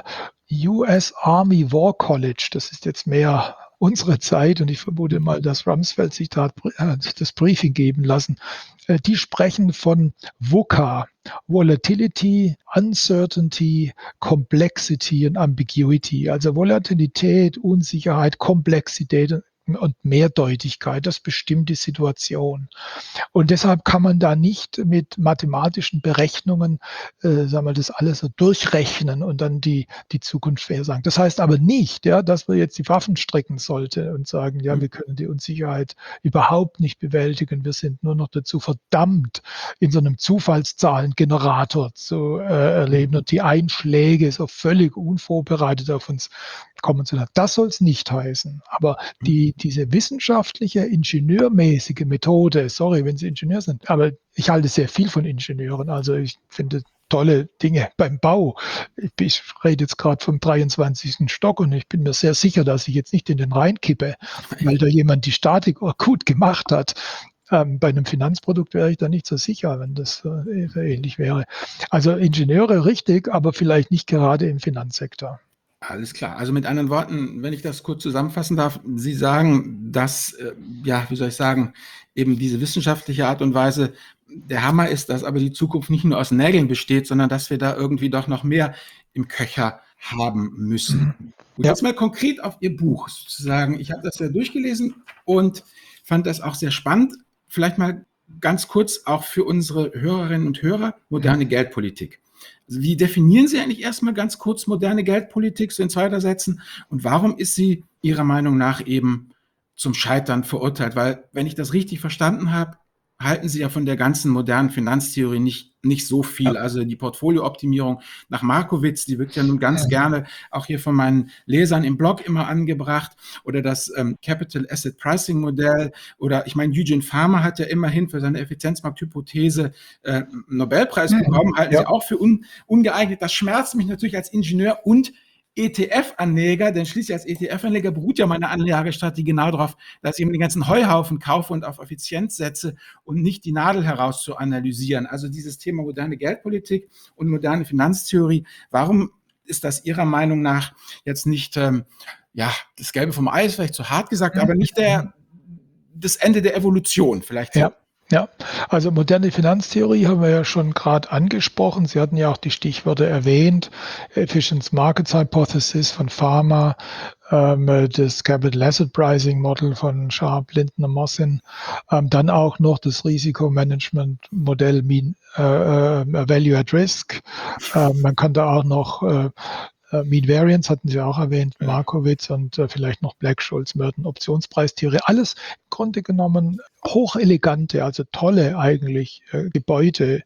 U S Army War College, das ist jetzt mehr unsere Zeit, und ich vermute mal, dass Rumsfeld sich da äh, das Briefing geben lassen, äh, die sprechen von VUCA, Volatility, Uncertainty, Complexity und Ambiguity. Also Volatilität, Unsicherheit, Komplexität und Mehrdeutigkeit, das bestimmt die Situation. Und deshalb kann man da nicht mit mathematischen Berechnungen, äh, sagen wir, das alles so durchrechnen und dann die, die Zukunft vorhersagen. Das heißt aber nicht, ja, dass man jetzt die Waffen strecken sollte und sagen, ja, wir können die Unsicherheit überhaupt nicht bewältigen. Wir sind nur noch dazu verdammt, in so einem Zufallszahlengenerator zu äh, erleben und die Einschläge so völlig unvorbereitet auf uns kommen zu lassen. Das soll es nicht heißen. Aber die, diese wissenschaftliche, ingenieurmäßige Methode, sorry, wenn Sie Ingenieur sind, aber ich halte sehr viel von Ingenieuren. Also ich finde tolle Dinge beim Bau. Ich, ich rede jetzt gerade vom dreiundzwanzigsten Stock und ich bin mir sehr sicher, dass ich jetzt nicht in den Rhein kippe, weil da jemand die Statik gut gemacht hat. Ähm, bei einem Finanzprodukt wäre ich da nicht so sicher, wenn das äh, ähnlich wäre. Also Ingenieure richtig, aber vielleicht nicht gerade im Finanzsektor. Alles klar. Also mit anderen Worten, wenn ich das kurz zusammenfassen darf, Sie sagen, dass, äh, ja, wie soll ich sagen, eben diese wissenschaftliche Art und Weise der Hammer ist, dass aber die Zukunft nicht nur aus Nägeln besteht, sondern dass wir da irgendwie doch noch mehr im Köcher haben müssen. Mhm. Gut, Ja. jetzt mal konkret auf Ihr Buch sozusagen. Ich habe das ja durchgelesen und fand das auch sehr spannend. Vielleicht mal ganz kurz auch für unsere Hörerinnen und Hörer, moderne Geldpolitik. Also wie definieren Sie eigentlich erstmal ganz kurz moderne Geldpolitik, so in zwei, drei Sätzen? Und warum ist sie Ihrer Meinung nach eben zum Scheitern verurteilt? Weil, wenn ich das richtig verstanden habe, halten Sie ja von der ganzen modernen Finanztheorie nicht, nicht so viel. Ja. Also die Portfoliooptimierung nach Markowitz, die wird ja nun ganz gerne auch hier von meinen Lesern im Blog immer angebracht. Oder das ähm, Capital Asset Pricing Modell. Oder ich meine, Eugene Farmer hat ja immerhin für seine Effizienzmarkthypothese äh, einen Nobelpreis Mhm. bekommen. Halten Ja. Sie auch für un, ungeeignet. Das schmerzt mich natürlich als Ingenieur und E T F-Anleger, denn schließlich als E T F-Anleger beruht ja meine Anlagestrategie genau darauf, dass ich mir den ganzen Heuhaufen kaufe und auf Effizienz setze und nicht die Nadel heraus zu analysieren. Also dieses Thema moderne Geldpolitik und moderne Finanztheorie, warum ist das Ihrer Meinung nach jetzt nicht, ähm, ja, das Gelbe vom Ei ist vielleicht zu hart gesagt, aber nicht der, das Ende der Evolution, vielleicht so? Ja. Ja, also moderne Finanztheorie haben wir ja schon gerade angesprochen. Sie hatten ja auch die Stichworte erwähnt. Efficient Markets Hypothesis von Farmer, ähm, das Capital Asset Pricing Model von Sharpe, Lindner, Mossin, ähm, dann auch noch das Risikomanagement-Modell Mean, äh, Value at Risk. Ähm, man kann da auch noch äh, Mean Variance hatten Sie auch erwähnt, Ja. Markowitz und äh, vielleicht noch Black-Scholes, Merton, Optionspreistheorie. Alles im Grunde genommen hochelegante, also tolle eigentlich äh, Gebäude,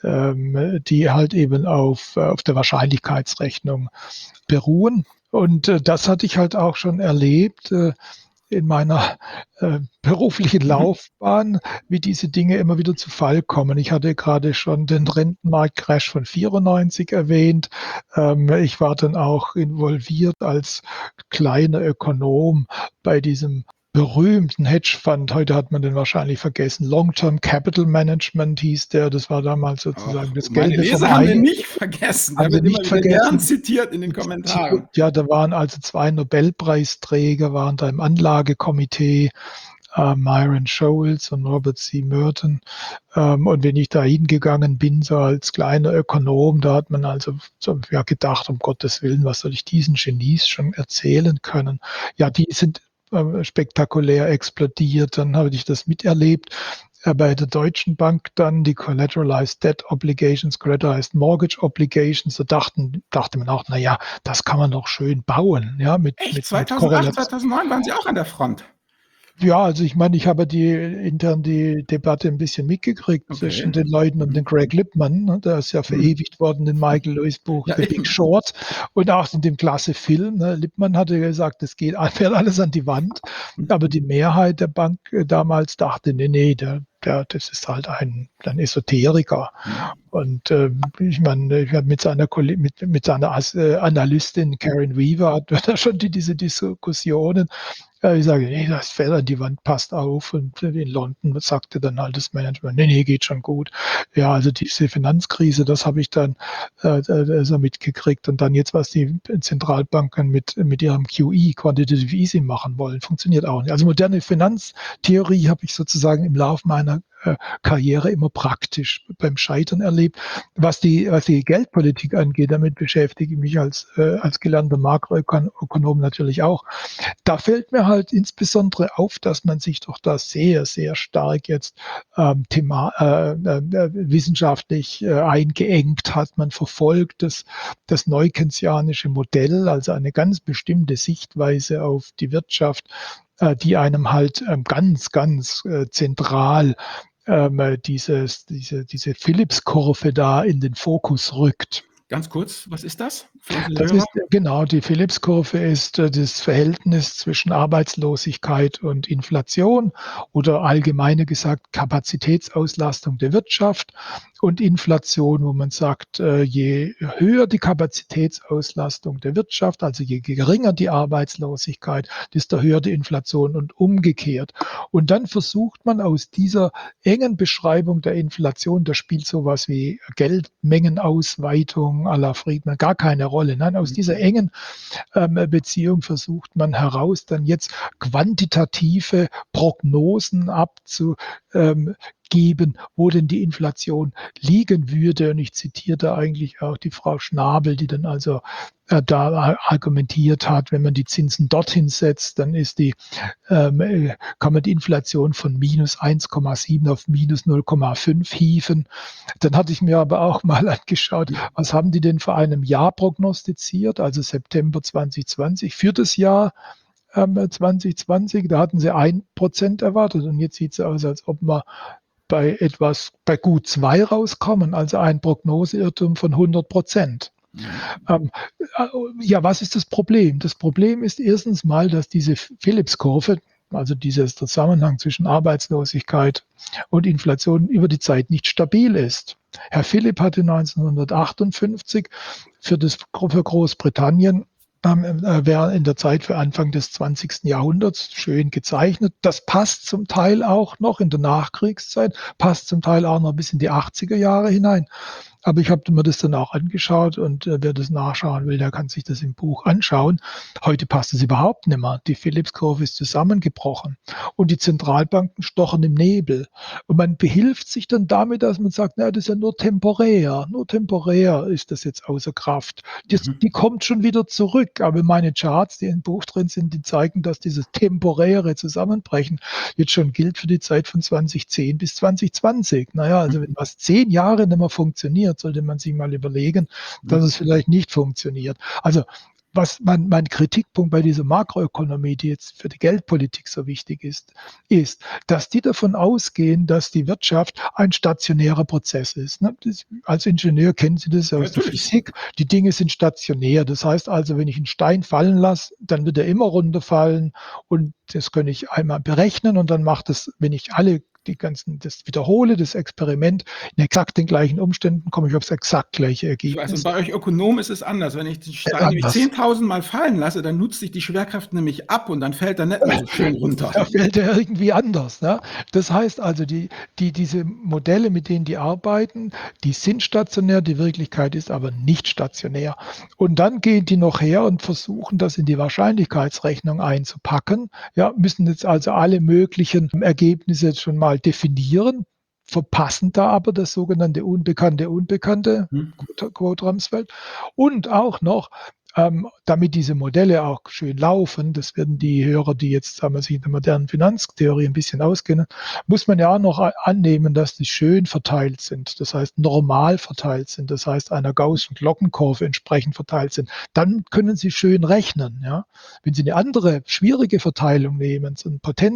ähm, die halt eben auf, äh, auf der Wahrscheinlichkeitsrechnung beruhen. Und äh, das hatte ich halt auch schon erlebt äh, in meiner äh, beruflichen Mhm. Laufbahn, wie diese Dinge immer wieder zu Fall kommen. Ich hatte gerade schon den Rentenmarktcrash von vierundneunzig erwähnt. Ähm, ich war dann auch involviert als kleiner Ökonom bei diesem berühmten Hedgefonds. Heute hat man den wahrscheinlich vergessen. Long-Term Capital Management hieß der. Das war damals sozusagen Ach, das meine Gelbe vom Leser haben Ei. den nicht vergessen. Der Haben Sie wird immer nicht wieder gern vergessen? zitiert in den Kommentaren. Ja, da waren also zwei Nobelpreisträger, waren da im Anlagekomitee, äh, Myron Scholes und Robert C. Merton. Ähm, und wenn ich da hingegangen bin, so als kleiner Ökonom, da hat man also so, ja, gedacht, um Gottes Willen, was soll ich diesen Genies schon erzählen können? Ja, die sind äh, spektakulär explodiert. Dann habe ich das miterlebt. Äh, bei der Deutschen Bank dann die Collateralized Debt Obligations, Collateralized Mortgage Obligations, da dachten, dachte man auch, naja, das kann man doch schön bauen, ja, mit, Echt? mit, mit zweitausendacht, Korrelation. zweitausendneun waren Sie auch an der Front? Ja, also ich meine, ich habe die intern die Debatte ein bisschen mitgekriegt zwischen Okay. den Leuten um den Mhm. Greg Lippmann, ne? Der ist ja Mhm. verewigt worden in Michael Lewis Buch Ja, „The Big eben. Short" und auch in dem klasse Film, ne? Lippmann hatte gesagt, es geht fährt alles an die Wand, Mhm. aber die Mehrheit der Bank, äh, damals dachte: „Ne, ne, der der das ist halt ein ein Esoteriker." Mhm. Und, ähm, ich meine, ich habe mit seiner Kolle mit mit seiner As äh, Analystin Karen Weaver hatten wir da schon die diese Diskussionen. Ja, ich sage: „Ne, das fällt an die Wand, passt auf." Und in London sagte dann halt das Management: „Ne, ne, geht schon gut." Ja, also diese Finanzkrise, das habe ich dann, äh, äh, so mitgekriegt. Und dann jetzt, was die Zentralbanken mit mit ihrem Q E, Quantitative Easing, machen wollen, funktioniert auch nicht. Also moderne Finanztheorie habe ich sozusagen im Lauf meiner, äh, Karriere immer praktisch beim Scheitern erlebt. Was die was die Geldpolitik angeht, damit beschäftige ich mich als, äh, als gelernter Makroökonom Ökonom natürlich auch. Da fällt mir halt insbesondere auf, dass man sich doch da sehr, sehr stark jetzt, ähm, thema äh, äh, äh, wissenschaftlich, äh, eingeengt hat. Man verfolgt das das neukeynesianische Modell, also eine ganz bestimmte Sichtweise auf die Wirtschaft, äh, die einem halt, ähm, ganz, ganz, äh, zentral, ähm, äh, dieses diese diese Phillips-Kurve da in den Fokus rückt. Ganz kurz, was ist das für unsere Das Hörer? ist äh, genau, die Phillips-Kurve ist, äh, das Verhältnis zwischen Arbeitslosigkeit und Inflation oder allgemeiner gesagt Kapazitätsauslastung der Wirtschaft und Inflation, wo man sagt, äh, je höher die Kapazitätsauslastung der Wirtschaft, also je geringer die Arbeitslosigkeit, desto höher die Inflation und umgekehrt. Und dann versucht man aus dieser engen Beschreibung der Inflation, da spielt so was wie Geldmengenausweitung à la Friedman gar keine Rolle. Nein, aus Mhm. dieser engen, ähm, Beziehung versucht man heraus dann jetzt quantitative Prognosen abzu ähm, geben, wo denn die Inflation liegen würde. Und ich zitiere da eigentlich auch die Frau Schnabel, die dann also, äh, da argumentiert hat, wenn man die Zinsen dorthin setzt, dann ist die ähm, äh, kann man die Inflation von minus eins Komma sieben auf minus null Komma fünf hieven. Dann hatte ich mir aber auch mal angeschaut, Mhm. was haben die denn vor einem Jahr prognostiziert, also September zwanzig zwanzig, für das Jahr, ähm, zwanzig zwanzig. Da hatten sie ein Prozent erwartet und jetzt sieht es aus, als ob wir bei etwas bei gut zwei rauskommen, also ein Prognoseirrtum von hundert Prozent. Mhm. Ähm, äh, ja, was ist das Problem? Das Problem ist erstens mal, dass diese Phillips-Kurve, also dieser Zusammenhang zwischen Arbeitslosigkeit und Inflation über die Zeit nicht stabil ist. Herr Philipp hatte neunzehnhundertachtundfünfzig für das für Großbritannien ähm, äh, wäre in der Zeit für Anfang des zwanzigsten Jahrhunderts schön gezeichnet. Das passt zum Teil auch noch in der Nachkriegszeit, passt zum Teil auch noch bis in die achtziger Jahre hinein. Aber ich habe mir das dann auch angeschaut und, äh, wer das nachschauen will, der kann sich das im Buch anschauen. Heute passt es überhaupt nicht mehr. Die Phillips-Kurve ist zusammengebrochen und die Zentralbanken stochen im Nebel. Und man behilft sich dann damit, dass man sagt: „Na, das ist ja nur temporär. Nur temporär ist das jetzt außer Kraft. Das Mhm. die kommt schon wieder zurück." Aber meine Charts, die im Buch drin sind, die zeigen, dass dieses temporäre Zusammenbrechen jetzt schon gilt für die Zeit von zweitausendzehn bis zwanzig zwanzig. Na ja, also wenn was zehn Jahre nicht mehr funktioniert, sollte man sich mal überlegen, Mhm. dass es vielleicht nicht funktioniert. Also, was mein mein Kritikpunkt bei dieser Makroökonomie, die jetzt für die Geldpolitik so wichtig ist, ist, dass die davon ausgehen, dass die Wirtschaft ein stationärer Prozess ist, ne? Das als Ingenieur kennen Sie das Ja, aus der natürlich. Physik. Die Dinge sind stationär. Das heißt also, wenn ich 'n Stein fallen lasse, dann wird er immer runterfallen und das kann ich einmal berechnen und dann macht es, wenn ich alle die ganzen das wiederhole, das Experiment in exakt den gleichen Umständen, komme ich aufs exakt gleiche Ich weiß, und Ergebnis. bei euch Ökonomen ist es anders. Wenn ich den Äh, Stein nämlich anders. zehntausend Mal fallen lasse, dann nutzt sich die Schwerkraft nämlich ab und dann fällt er nicht mehr so schön runter. Da fällt er irgendwie anders, ne? Das heißt also, die die diese Modelle, mit denen die arbeiten, die sind stationär, die Wirklichkeit ist aber nicht stationär. Und dann gehen die noch her und versuchen, das in die Wahrscheinlichkeitsrechnung einzupacken, ja, müssen jetzt also alle möglichen Ergebnisse jetzt schon mal definieren, verpassen da aber das sogenannte unbekannte Unbekannte, Mhm. Quote Quote Rumsfeld. Und auch noch, ähm, damit diese Modelle auch schön laufen, das werden die Hörer, die jetzt, sagen wir, sich in der modernen Finanztheorie ein bisschen auskennen, muss man ja auch noch a annehmen, dass die schön verteilt sind. Das heißt, normal verteilt sind. Das heißt, einer Gaußschen Glockenkurve entsprechend verteilt sind. Dann können Sie schön rechnen, ja. Wenn Sie eine andere schwierige Verteilung nehmen, so 'n Potenz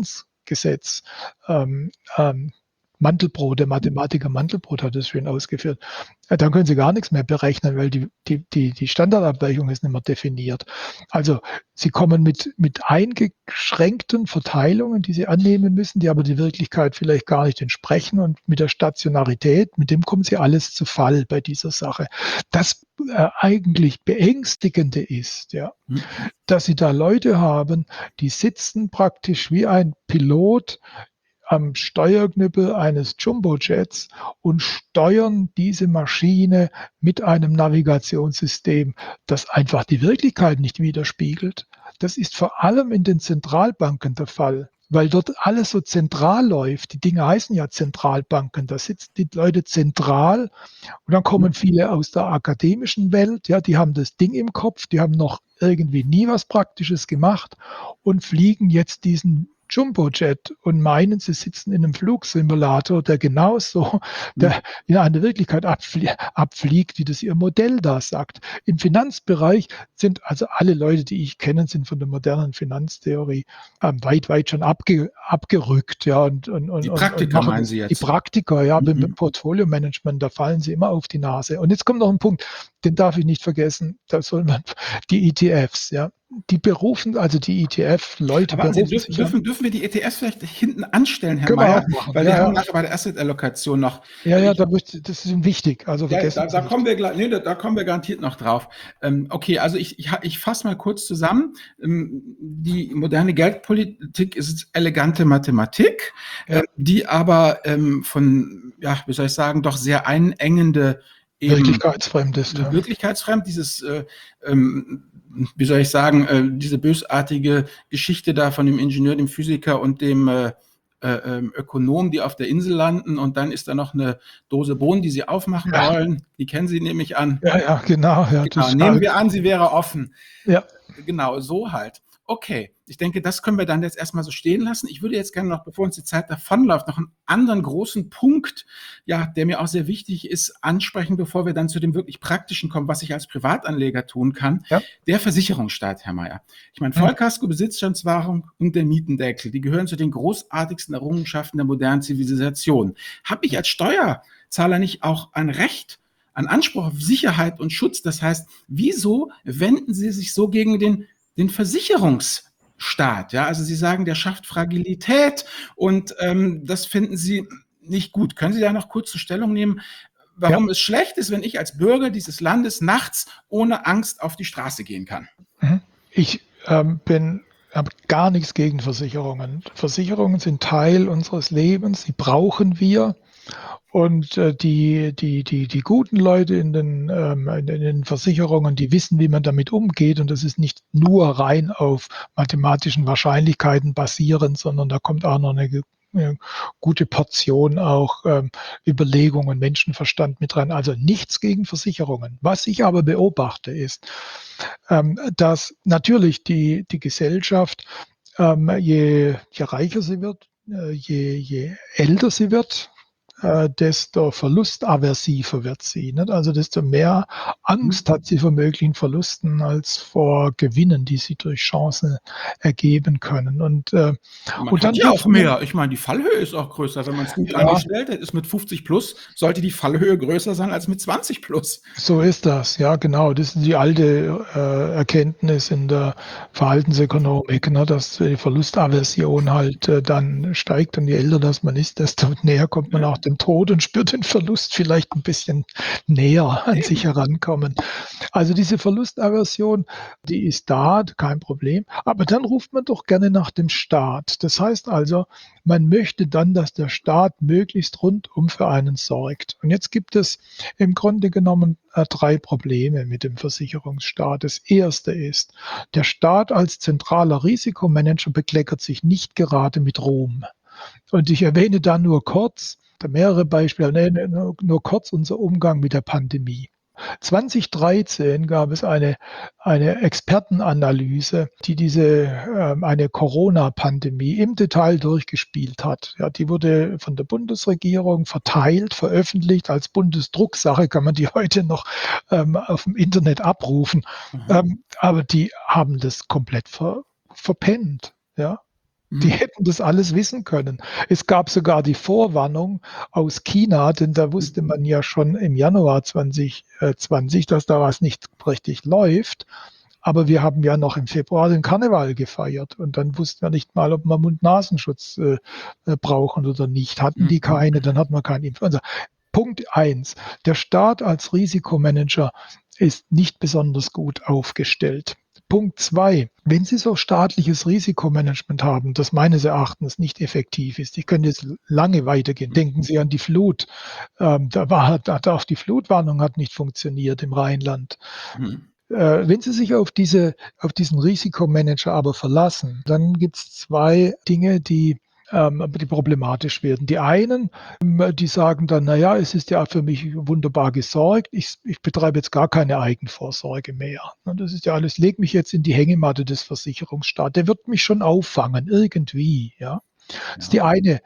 Gesetz. Ähm, ähm, Mandelbrot, der Mathematiker Mandelbrot hat das schön ausgeführt. Äh, Dann können Sie gar nichts mehr berechnen, weil die, die, die, die Standardabweichung ist nicht mehr definiert. Also Sie kommen mit, mit eingeschränkten Verteilungen, die Sie annehmen müssen, die aber die Wirklichkeit vielleicht gar nicht entsprechen. Und mit der Stationarität, mit dem kommen Sie alles zu Fall bei dieser Sache. Das äh, eigentlich Beängstigende ist, ja, Mhm. dass Sie da Leute haben, die sitzen praktisch wie ein Pilot am Steuerknüppel eines Jumbojets und steuern diese Maschine mit einem Navigationssystem, das einfach die Wirklichkeit nicht widerspiegelt. Das ist vor allem in den Zentralbanken der Fall, weil dort alles so zentral läuft. Die Dinge heißen ja Zentralbanken. Da sitzen die Leute zentral und dann kommen viele aus der akademischen Welt, ja, die haben das Ding im Kopf, die haben noch irgendwie nie was Praktisches gemacht und fliegen jetzt diesen Jumbojet und meinen, sie sitzen in einem Flugsimulator, der genauso der in eine Wirklichkeit abflie abfliegt, wie das ihr Modell da sagt. Im Finanzbereich sind also alle Leute, die ich kenne, sind von der modernen Finanztheorie ähm, weit, weit schon abge, abgerückt, ja, und, und, und, Die und, und Praktiker machen meinen das. Sie Die jetzt? Praktiker, ja, beim Mhm. Portfolio-Management, da fallen sie immer auf die Nase. Und jetzt kommt noch ein Punkt, den darf ich nicht vergessen, da soll man die E T Fs, ja, die berufen, also die E T F-Leute Aber warten Sie, berufen dürfen, sich an, dürfen, dürfen wir die E T Fs vielleicht hinten anstellen, Herr können wir Mayer? auch machen, Weil wir ja, haben ja, nachher bei der Asset-Allokation noch. ja, äh, ja, Ich, da wird, das ist wichtig, also ja, vergessen da, Sie da kommen nicht. wir gleich, nee, da, da kommen wir garantiert noch drauf. Ähm, okay, also ich, ich, ich fasse mal kurz zusammen. Ähm, die moderne Geldpolitik ist elegante Mathematik, Ja, ähm, die aber ähm, von, ja, wie soll ich sagen, doch sehr einengende eben wirklichkeitsfremd ist, ja. wirklichkeitsfremd, dieses, äh, ähm, wie soll ich sagen, äh, diese bösartige Geschichte da von dem Ingenieur, dem Physiker und dem äh, äh, ähm, Ökonom, die auf der Insel landen und dann ist da noch eine Dose Bohnen, die sie aufmachen Ja, wollen. Die kennen Sie nämlich an. ja, ja, genau, ja, Genau, das nehmen wir an, sie wäre offen. ja, Genau, so halt. Okay, ich denke, das können wir dann jetzt erstmal so stehen lassen. Ich würde jetzt gerne noch, bevor uns die Zeit davonläuft, noch einen anderen großen Punkt, ja, der mir auch sehr wichtig ist, ansprechen, bevor wir dann zu dem wirklich Praktischen kommen, was ich als Privatanleger tun kann. ja, Der Versicherungsstaat, Herr Mayer. Ich meine, hm, Vollkasko, Besitzstandswahrung und der Mietendeckel, die gehören zu den großartigsten Errungenschaften der modernen Zivilisation. Habe ich als Steuerzahler nicht auch ein Recht, einen Anspruch auf Sicherheit und Schutz? Das heißt, wieso wenden Sie sich so gegen den den Versicherungsstaat? Ja, also Sie sagen, der schafft Fragilität und ähm, das finden Sie nicht gut. Können Sie da noch kurz zur Stellung nehmen, ja. warum es schlecht ist, wenn ich als Bürger dieses Landes nachts ohne Angst auf die Straße gehen kann? Mhm. Ich ähm, bin habe gar nichts gegen Versicherungen. Versicherungen sind Teil unseres Lebens, die brauchen wir. Und äh, die, die, die, die guten Leute in den, ähm, in den Versicherungen, die wissen, wie man damit umgeht. Und das ist nicht nur rein auf mathematischen Wahrscheinlichkeiten basierend, sondern da kommt auch noch eine ge- eine gute Portion auch ähm, Überlegung und Menschenverstand mit rein. Also nichts gegen Versicherungen. Was ich aber beobachte, ist, ähm, dass natürlich die, die Gesellschaft, ähm, je, je reicher sie wird, äh, je, je älter sie wird, äh, desto verlustaversiver wird sie. Nicht? Also desto mehr Angst hat sie vor möglichen Verlusten als vor Gewinnen, die sie durch Chancen ergeben können. Und, äh, Man und hat dann ja auch ruft man, mehr. Ich meine, die Fallhöhe ist auch größer. Wenn man es gut ja, angestellt hat, ist mit fünfzig plus, sollte die Fallhöhe größer sein als mit zwanzig plus. so ist das, ja genau. Das ist die alte äh, Erkenntnis in der Verhaltensökonomik, ne, dass die Verlustaversion halt äh, dann steigt und je älter das man ist, desto näher kommt man auch dem Tod und spürt den Verlust vielleicht ein bisschen näher an sich Eben. herankommen. Also diese Verlustaversion, die ist da, kein Problem. Aber dann ruft man doch gerne nach dem Staat. Das heißt also, man möchte dann, dass der Staat möglichst rundum für einen sorgt. Und jetzt gibt es im Grunde genommen äh, drei Probleme mit dem Versicherungsstaat. Das erste ist, der Staat als zentraler Risikomanager bekleckert sich nicht gerade mit Ruhm. Und ich erwähne da nur kurz, da mehrere Beispiele, nee, nee, nur, nur kurz unser Umgang mit der Pandemie. zwanzig dreizehn gab es eine, eine Expertenanalyse, die diese ähm, eine Corona-Pandemie im Detail durchgespielt hat. Ja, die wurde von der Bundesregierung verteilt, veröffentlicht als Bundesdrucksache, kann man die heute noch ähm, auf dem Internet abrufen. Aha. Ähm, aber die haben das komplett ver, verpennt. Ja. Die Mhm. hätten das alles wissen können. Es gab sogar die Vorwarnung aus China, denn da wusste Mhm. man ja schon im Januar zwanzig zwanzig, dass da was nicht richtig läuft. Aber wir haben ja noch im Februar den Karneval gefeiert und dann wussten wir nicht mal, ob wir Mund-Nasenschutz äh, äh, brauchen oder nicht. Hatten die Mhm. keine, dann hat man keine Influenza. Punkt eins: Der Staat als Risikomanager ist nicht besonders gut aufgestellt. Punkt zwei: Wenn Sie so staatliches Risikomanagement haben, das meines Erachtens nicht effektiv ist, ich könnte jetzt lange weitergehen. Denken Sie an die Flut. Ähm, da war, da, auch die Flutwarnung hat nicht funktioniert im Rheinland. Mhm. Äh, wenn Sie sich auf diese, auf diesen Risikomanager aber verlassen, dann gibt es zwei Dinge, die ähm, die problematisch werden. Die einen, ähm, die sagen dann, na ja, es ist ja für mich wunderbar gesorgt. Ich, ich betreibe jetzt gar keine Eigenvorsorge mehr. Und das ist ja alles, leg mich jetzt in die Hängematte des Versicherungsstaates. Der wird mich schon auffangen, irgendwie, ja. Das ist Ja. die eine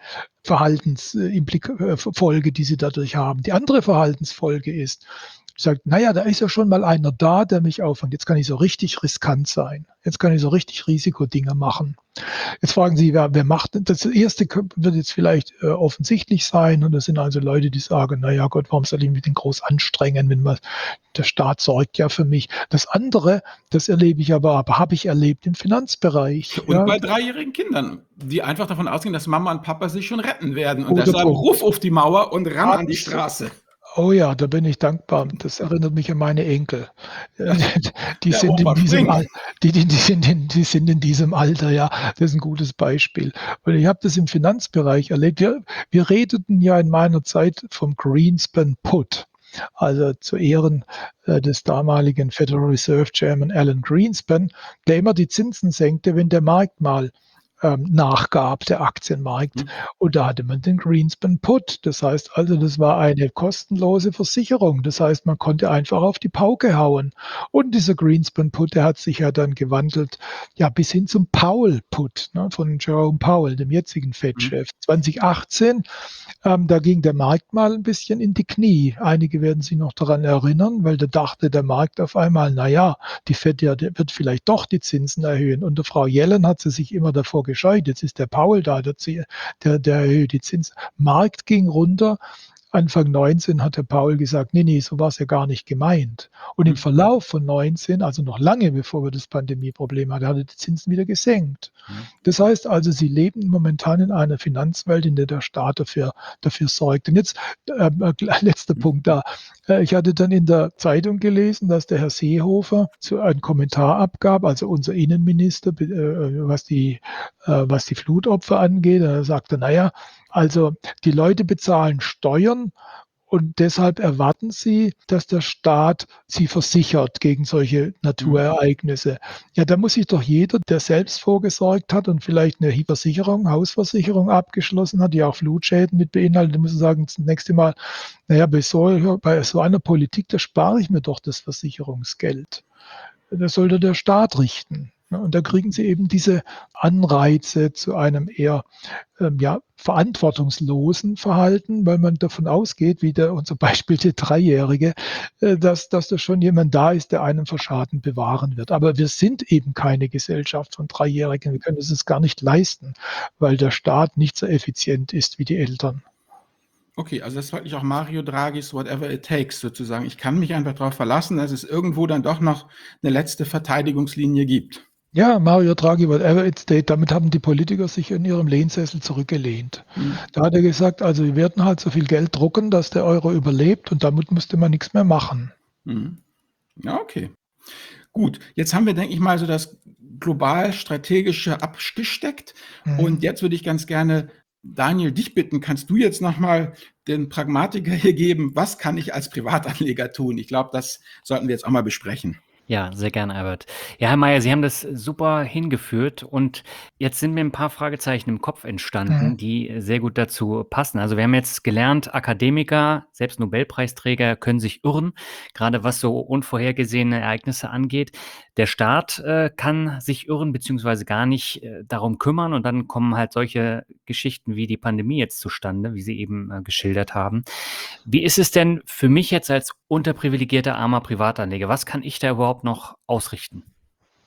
Verhaltensfolge, die Sie dadurch haben. Die andere Verhaltensfolge ist, sagt, naja, da ist ja schon mal einer da, der mich auffängt. Jetzt kann ich so richtig riskant sein. Jetzt kann ich so richtig Risikodinge machen. Jetzt fragen Sie, wer, wer macht denn das? Erste wird jetzt vielleicht äh, offensichtlich sein. Und das sind also Leute, die sagen, naja Gott, warum soll ich mich denn groß anstrengen, wenn man, der Staat sorgt ja für mich. Das andere, das erlebe ich aber, aber habe ich erlebt im Finanzbereich. Und Ja, bei dreijährigen Kindern, die einfach davon ausgehen, dass Mama und Papa sich schon retten werden und oder deshalb Berufe. Ruf auf die Mauer und ran an die Abs Straße. Oh ja, da bin ich dankbar. Das erinnert mich an meine Enkel. Äh, Ja, die der sind in Opa diesem springt. Al die die die sind in die sind in diesem Alter, ja. Das ist 'n gutes Beispiel. Und ich habe das im Finanzbereich erlebt. Wir wir redeten ja in meiner Zeit vom Greenspan Put, also zu Ehren, äh, des damaligen Federal Reserve Chairman Alan Greenspan, der immer die Zinsen senkte, wenn der Markt mal, ähm, nachgab, der Aktienmarkt. Hm. Und da hatte man den Greenspan Put. Das heißt also, das war eine kostenlose Versicherung. Das heißt, man konnte einfach auf die Pauke hauen. Und dieser Greenspan Put, der hat sich ja dann gewandelt, ja, bis hin zum Powell Put, ne, von Jerome Powell, dem jetzigen Mhm. Fed-Chef. zwanzig achtzehn, ähm, da ging der Markt mal ein bisschen in die Knie. Einige werden sich noch daran erinnern, weil da dachte der Markt auf einmal, na ja, die Fed ja, der wird vielleicht doch die Zinsen erhöhen. Unter Frau Yellen hat sie sich immer davor gescheut. Jetzt ist der Powell da, der, der, der erhöht die Zinsen. Markt ging runter. Anfang neunzehn hat der Powell gesagt, nee, nee, so war es ja gar nicht gemeint. Und im Mhm. Verlauf von neunzehn, also noch lange bevor wir das Pandemieproblem hatten, hat er die Zinsen wieder gesenkt. Mhm. Das heißt also, sie leben momentan in einer Finanzwelt, in der der Staat dafür, dafür sorgt. Und jetzt, äh, letzter Mhm. Punkt da. Äh, ich hatte dann in der Zeitung gelesen, dass der Herr Seehofer so einen Kommentar abgab, also unser Innenminister, äh, was die, äh, was die Flutopfer angeht. Er sagte, naja, also die Leute bezahlen Steuern und deshalb erwarten sie, dass der Staat sie versichert gegen solche Mhm. Naturereignisse. Ja, da muss sich doch jeder, der selbst vorgesorgt hat und vielleicht eine Versicherung, Hausversicherung abgeschlossen hat, die auch Flutschäden mit beinhaltet, muss sagen, das nächste Mal, naja, bei so, bei so einer Politik, da spare ich mir doch das Versicherungsgeld. Das sollte der Staat richten. Ne? Und da kriegen sie eben diese Anreize zu einem eher ähm, ja, verantwortungslosen Verhalten, weil man davon ausgeht, wie der, unser Beispiel der Dreijährige, äh, dass, dass da schon jemand da ist, der einen vor Schaden bewahren wird. Aber wir sind eben keine Gesellschaft von Dreijährigen. Wir können es uns gar nicht leisten, weil der Staat nicht so effizient ist wie die Eltern. Okay, also das ist wirklich auch Mario Draghis Whatever it takes sozusagen. Ich kann mich einfach darauf verlassen, dass es irgendwo dann doch noch eine letzte Verteidigungslinie gibt. Ja, Mario Draghi, whatever it state, damit haben die Politiker sich in ihrem Lehnsessel zurückgelehnt. Mhm. Da hat er gesagt, also wir werden halt so viel Geld drucken, dass der Euro überlebt und damit musste man nichts mehr machen. Mhm. Ja, okay. Gut, jetzt haben wir, denke ich mal, so das global-strategische abgesteckt. Mhm. Und jetzt würde ich ganz gerne, Daniel, dich bitten, kannst du jetzt nochmal den Pragmatiker hier geben? Was kann ich als Privatanleger tun? Ich glaube, das sollten wir jetzt auch mal besprechen. Ja, sehr gerne, Albert. Ja, Herr Mayer, Sie haben das super hingeführt und jetzt sind mir ein paar Fragezeichen im Kopf Mhm. entstanden, die sehr gut dazu passen. Also wir haben jetzt gelernt, Akademiker, selbst Nobelpreisträger können sich irren, gerade was so unvorhergesehene Ereignisse angeht. Der Staat äh, kann sich irren beziehungsweise gar nicht äh, darum kümmern und dann kommen halt solche Geschichten wie die Pandemie jetzt zustande, wie Sie eben äh, geschildert haben. Wie ist es denn für mich jetzt als unterprivilegierter armer Privatanleger? Was kann ich da überhaupt noch ausrichten?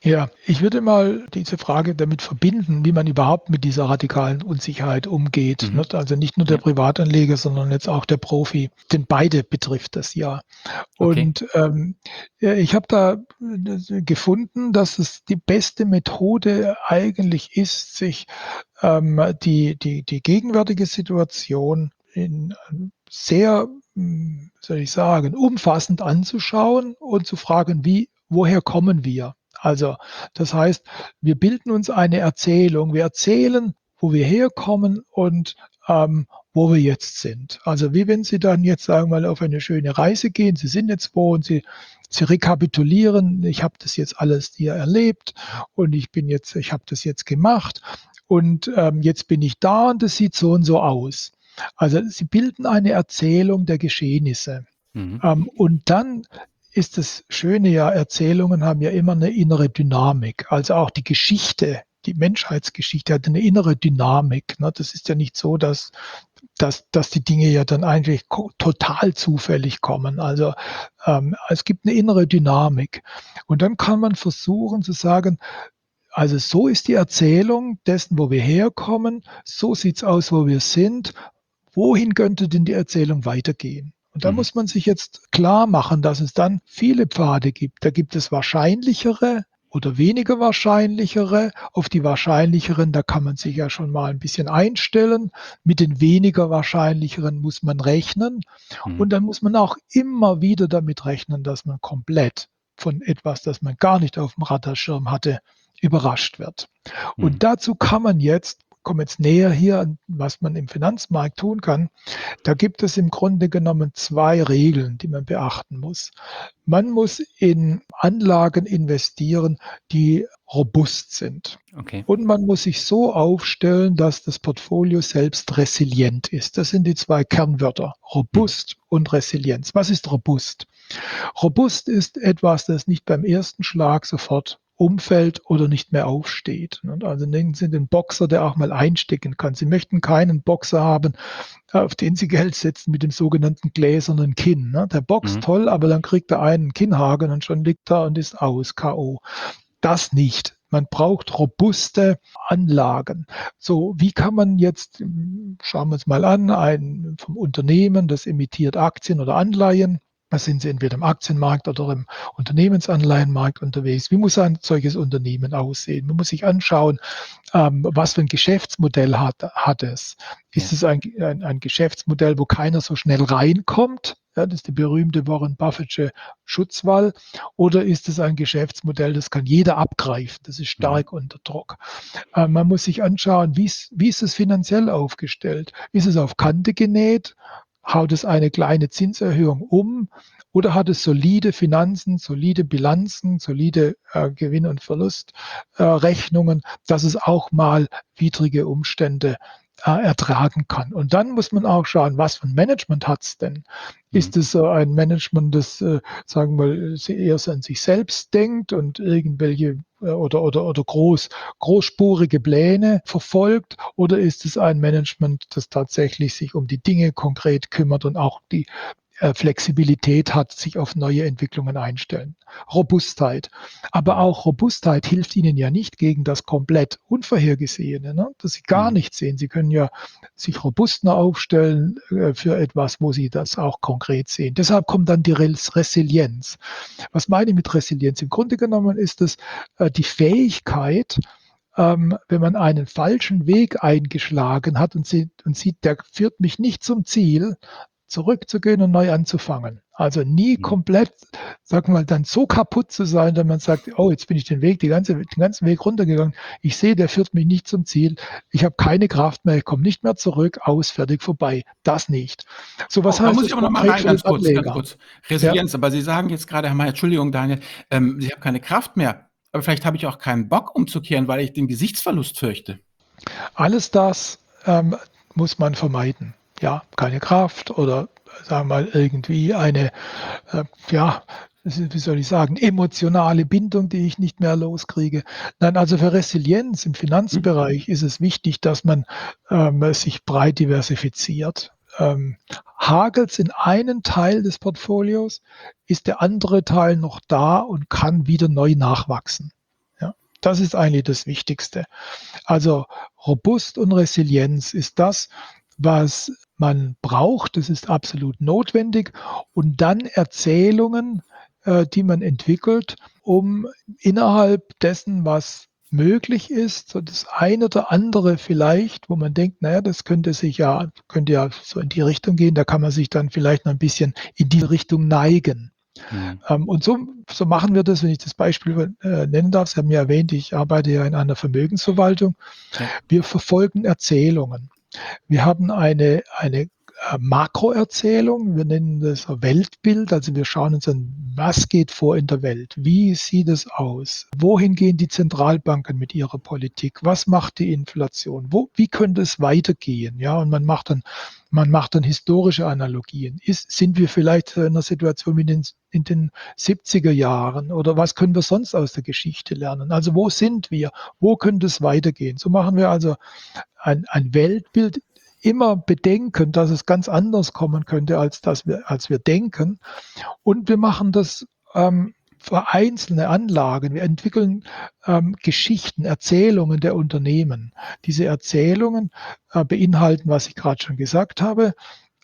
Ja, ich würde mal diese Frage damit verbinden, wie man überhaupt mit dieser radikalen Unsicherheit umgeht, Mhm. nicht? Also nicht nur der Ja, Privatanleger, sondern jetzt auch der Profi, denn beide betrifft das ja. okay. Und ähm, ja, ich habe da äh, gefunden, dass es die beste Methode eigentlich ist, sich ähm, die, die, die gegenwärtige Situation in ähm, sehr, hm, soll ich sagen, umfassend anzuschauen und zu fragen, wie, woher kommen wir? Also, das heißt, wir bilden uns eine Erzählung. Wir erzählen, wo wir herkommen und ähm, wo wir jetzt sind. Also wie wenn Sie dann jetzt, sagen wir mal, auf eine schöne Reise gehen. Sie sind jetzt wo und Sie, Sie rekapitulieren, ich habe das jetzt alles hier erlebt und ich bin jetzt, ich habe das jetzt gemacht und ähm, jetzt bin ich da und das sieht so und so aus. Also Sie bilden eine Erzählung der Geschehnisse. Mhm. Ähm, und dann ist das Schöne ja, Erzählungen haben ja immer eine innere Dynamik. Also auch die Geschichte, die Menschheitsgeschichte hat eine innere Dynamik. Ne? Das ist ja nicht so, dass, dass, dass die Dinge ja dann eigentlich ko- total zufällig kommen. Also ähm, es gibt eine innere Dynamik. Und dann kann man versuchen zu sagen, also so ist die Erzählung dessen, wo wir herkommen, so sieht's aus, wo wir sind. Wohin könnte denn die Erzählung weitergehen? Und da Mhm. muss man sich jetzt klar machen, dass es dann viele Pfade gibt. Da gibt es wahrscheinlichere oder weniger wahrscheinlichere. Auf die wahrscheinlicheren, da kann man sich ja schon mal ein bisschen einstellen. Mit den weniger wahrscheinlicheren muss man rechnen. Mhm. Und dann muss man auch immer wieder damit rechnen, dass man komplett von etwas, das man gar nicht auf dem Radarschirm hatte, überrascht wird. Mhm. Und dazu kann man jetzt, kommen jetzt näher hier an, was man im Finanzmarkt tun kann. Da gibt es im Grunde genommen zwei Regeln, die man beachten muss. Man muss in Anlagen investieren, die robust sind. Okay. Und man muss sich so aufstellen, dass das Portfolio selbst resilient ist. Das sind die zwei Kernwörter, Mhm. robust und Resilienz. Was ist robust? Robust ist etwas, das nicht beim ersten Schlag sofort umfällt oder nicht mehr aufsteht. Und also nehmen Sie den Boxer, der auch mal einstecken kann. Sie möchten keinen Boxer haben, auf den Sie Geld setzen mit dem sogenannten gläsernen Kinn. Ne? Der boxt Mhm. toll, aber dann kriegt er einen Kinnhaken und schon liegt er und ist aus, K O. Das nicht. Man braucht robuste Anlagen. So, wie kann man jetzt, hm, schauen wir uns mal an, ein vom Unternehmen, das emittiert Aktien oder Anleihen. Da sind Sie entweder im Aktienmarkt oder im Unternehmensanleihenmarkt unterwegs. Wie muss ein solches Unternehmen aussehen? Man muss sich anschauen, ähm, was für ein Geschäftsmodell hat, hat es. Ist Ja. es ein, ein, ein Geschäftsmodell, wo keiner so schnell reinkommt? Ja, das ist die berühmte Warren Buffettsche Schutzwall. Oder ist es ein Geschäftsmodell, das kann jeder abgreifen? Das ist Mhm. stark unter Druck. Äh, man muss sich anschauen, wie ist, wie ist es finanziell aufgestellt? Ist es auf Kante genäht? Haut es eine kleine Zinserhöhung um? Oder hat es solide Finanzen, solide Bilanzen, solide äh, Gewinn- und Verlustrechnungen, äh, dass es auch mal widrige Umstände äh, ertragen kann? Und dann muss man auch schauen, was für ein Management hat es denn? Mhm. Ist es äh, ein Management, das, äh, sagen wir mal, eher so an sich selbst denkt und irgendwelche äh, oder, oder, oder groß, großspurige Pläne verfolgt? Oder ist es ein Management, das tatsächlich sich um die Dinge konkret kümmert und auch die äh, Flexibilität hat, sich auf neue Entwicklungen einstellen? Robustheit. Aber Mhm. auch Robustheit hilft Ihnen ja nicht gegen das komplett Unvorhergesehene, ne? Dass Sie gar Mhm. nichts sehen. Sie können ja sich robuster aufstellen äh, für etwas, wo Sie das auch konkret sehen. Deshalb kommt dann die Res Resilienz. Was meine ich mit Resilienz? Im Grunde genommen ist es äh, die Fähigkeit, ähm, wenn man einen falschen Weg eingeschlagen hat und sieht, und sieht, der führt mich nicht zum Ziel, zurückzugehen und neu anzufangen. Also nie Mhm. komplett, sag mal, dann so kaputt zu sein, dass man sagt, oh, jetzt bin ich den Weg, die ganze, den ganzen Weg runtergegangen. Ich sehe, der führt mich nicht zum Ziel. Ich habe keine Kraft mehr, ich komme nicht mehr zurück, aus, fertig, vorbei. Das nicht. So, was Oh, da heißt muss ich das aber noch mal konkret rein, für den ganz kurz, ganz Anleger? kurz. Ja, Resilienz, aber Sie sagen jetzt gerade, Herr Mayer, Entschuldigung, Daniel, ähm, Sie haben keine Kraft mehr. Aber vielleicht habe ich auch keinen Bock umzukehren, weil ich den Gesichtsverlust fürchte. alles das ähm, muss man vermeiden. Ja, keine Kraft oder sagen wir mal irgendwie eine, äh, ja, wie soll ich sagen, emotionale Bindung, die ich nicht mehr loskriege. Nein, also für Resilienz im Hm? Finanzbereich ist es wichtig, dass man ähm, sich breit diversifiziert. Ähm, Hagelt in einen Teil des Portfolios, ist der andere Teil noch da und kann wieder neu nachwachsen. Das ist eigentlich das Wichtigste. Also robust und Resilienz ist das, was man braucht. Das ist absolut notwendig. Und dann Erzählungen, äh, die man entwickelt, um innerhalb dessen, was möglich ist, so das eine oder andere vielleicht, wo man denkt, naja, das könnte sich ja, könnte ja so in die Richtung gehen, da kann man sich dann vielleicht noch ein bisschen in die Richtung neigen. Mhm. Ähm, und so, so machen wir das, wenn ich das Beispiel äh, nennen darf. Sie haben ja erwähnt, ich arbeite ja in einer Vermögensverwaltung. Ja. Wir verfolgen Erzählungen. Wir haben eine, eine äh, Makroerzählung, wir nennen das Weltbild, also wir schauen uns an, was geht vor in der Welt, wie sieht es aus, wohin gehen die Zentralbanken mit ihrer Politik, was macht die Inflation, wo, wie könnte es weitergehen, ja, und man macht dann, man macht dann historische Analogien. Ist, sind wir vielleicht in einer Situation wie in den, in den siebziger Jahren oder was können wir sonst aus der Geschichte lernen? Also wo sind wir? Wo könnte es weitergehen? So machen wir also ein, ein Weltbild, immer bedenken, dass es ganz anders kommen könnte, als, dass wir, als wir denken. Und wir machen das ähm, für einzelne Anlagen. Wir entwickeln ähm, Geschichten, Erzählungen der Unternehmen. Diese Erzählungen äh, beinhalten, was ich gerade schon gesagt habe,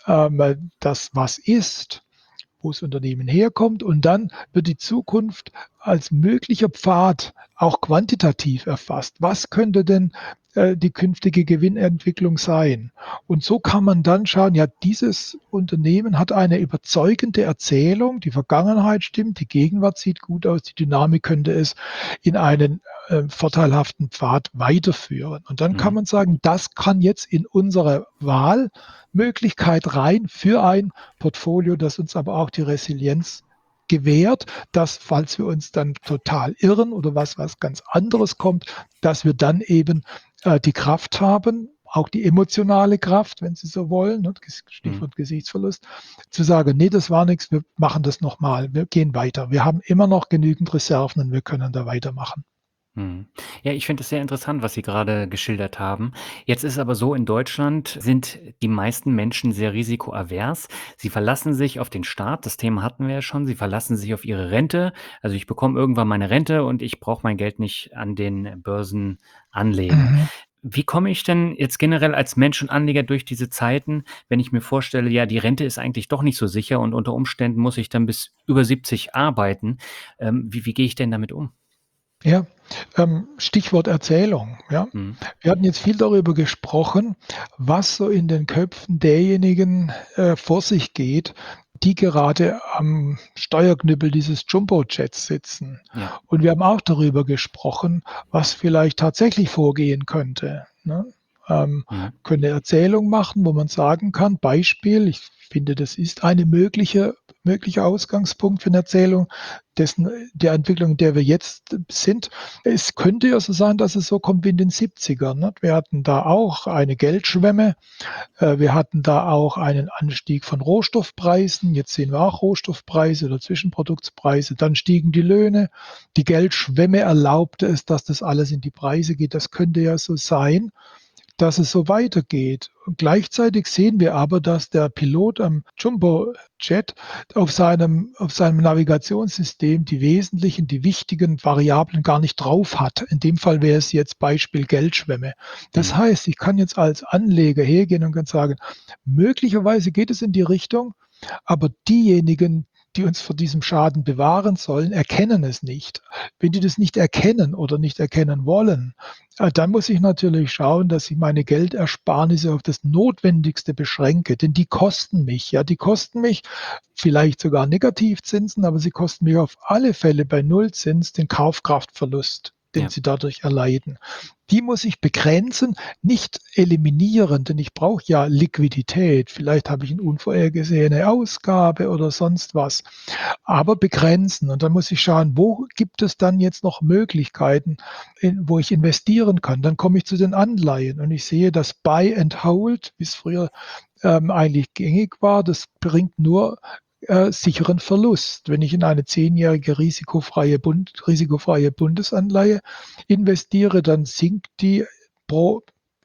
ähm, das was ist, wo das Unternehmen herkommt, und dann wird die Zukunft als möglicher Pfad auch quantitativ erfasst. Was könnte denn äh, die künftige Gewinnentwicklung sein? Und so kann man dann schauen, ja, dieses Unternehmen hat eine überzeugende Erzählung, die Vergangenheit stimmt, die Gegenwart sieht gut aus, die Dynamik könnte es in einen äh, vorteilhaften Pfad weiterführen. Und dann kann Mhm. man sagen, das kann jetzt in unsere Wahlmöglichkeit rein für ein Portfolio, das uns aber auch die Resilienz gewährt, dass, falls wir uns dann total irren oder was, was ganz anderes kommt, dass wir dann eben äh, die Kraft haben, auch die emotionale Kraft, wenn Sie so wollen, ne, Mhm. Stichwort Gesichtsverlust, zu sagen, nee, das war nichts, wir machen das nochmal, wir gehen weiter. Wir haben immer noch genügend Reserven und wir können da weitermachen. Mhm. Ja, ich finde es sehr interessant, was Sie gerade geschildert haben. Jetzt ist aber so, in Deutschland sind die meisten Menschen sehr risikoavers. Sie verlassen sich auf den Staat, das Thema hatten wir ja schon. Sie verlassen sich auf ihre Rente. Also ich bekomme irgendwann meine Rente und ich brauche mein Geld nicht an den Börsen anlegen. Mhm. Wie komme ich denn jetzt generell als Mensch und Anleger durch diese Zeiten, wenn ich mir vorstelle, ja, die Rente ist eigentlich doch nicht so sicher und unter Umständen muss ich dann bis über siebzig arbeiten. Ähm, wie, wie gehe ich denn damit um? Ja, ähm, Stichwort Erzählung. Ja. Mhm. Wir hatten jetzt viel darüber gesprochen, was so in den Köpfen derjenigen äh, vor sich geht, die gerade am Steuerknüppel dieses Jumbo-Jets sitzen. Ja. Und wir haben auch darüber gesprochen, was vielleicht tatsächlich vorgehen könnte. Ne? Ähm, Mhm. können eine Erzählung machen, wo man sagen kann, Beispiel, ich finde, das ist eine mögliche, möglicher Ausgangspunkt für eine Erzählung dessen, der Entwicklung, in der wir jetzt sind. Es könnte ja so sein, dass es so kommt wie in den siebzigern. Ne? Wir hatten da auch eine Geldschwemme, äh, wir hatten da auch einen Anstieg von Rohstoffpreisen. Jetzt sehen wir auch Rohstoffpreise oder Zwischenproduktspreise. Dann stiegen die Löhne. Die Geldschwemme erlaubte es, dass das alles in die Preise geht. Das könnte ja so sein, dass es so weitergeht. Und gleichzeitig sehen wir aber, dass der Pilot am Jumbo-Jet auf seinem, auf seinem Navigationssystem die wesentlichen, die wichtigen Variablen gar nicht drauf hat. In dem Fall wäre es jetzt Beispiel Geldschwemme. Das Mhm. heißt, ich kann jetzt als Anleger hergehen und kann sagen, möglicherweise geht es in die Richtung, aber diejenigen, die uns vor diesem Schaden bewahren sollen, erkennen es nicht. Wenn die das nicht erkennen oder nicht erkennen wollen, äh, dann muss ich natürlich schauen, dass ich meine Geldersparnisse auf das Notwendigste beschränke, denn die kosten mich. Ja, die kosten mich vielleicht sogar Negativzinsen, aber sie kosten mich auf alle Fälle bei Nullzins den Kaufkraftverlust, den Ja. sie dadurch erleiden. Die muss ich begrenzen, nicht eliminieren, denn ich brauche ja Liquidität. Vielleicht habe ich eine unvorhergesehene Ausgabe oder sonst was, aber begrenzen. Und dann muss ich schauen, wo gibt es dann jetzt noch Möglichkeiten, in, wo ich investieren kann. Dann komme ich zu den Anleihen und ich sehe, dass Buy and Hold, wie es früher ähm, eigentlich gängig war, das bringt nur äh, sicheren Verlust. Wenn ich in eine zehnjährige risikofreie, Bund, risikofreie Bundesanleihe investiere, dann sinkt die pro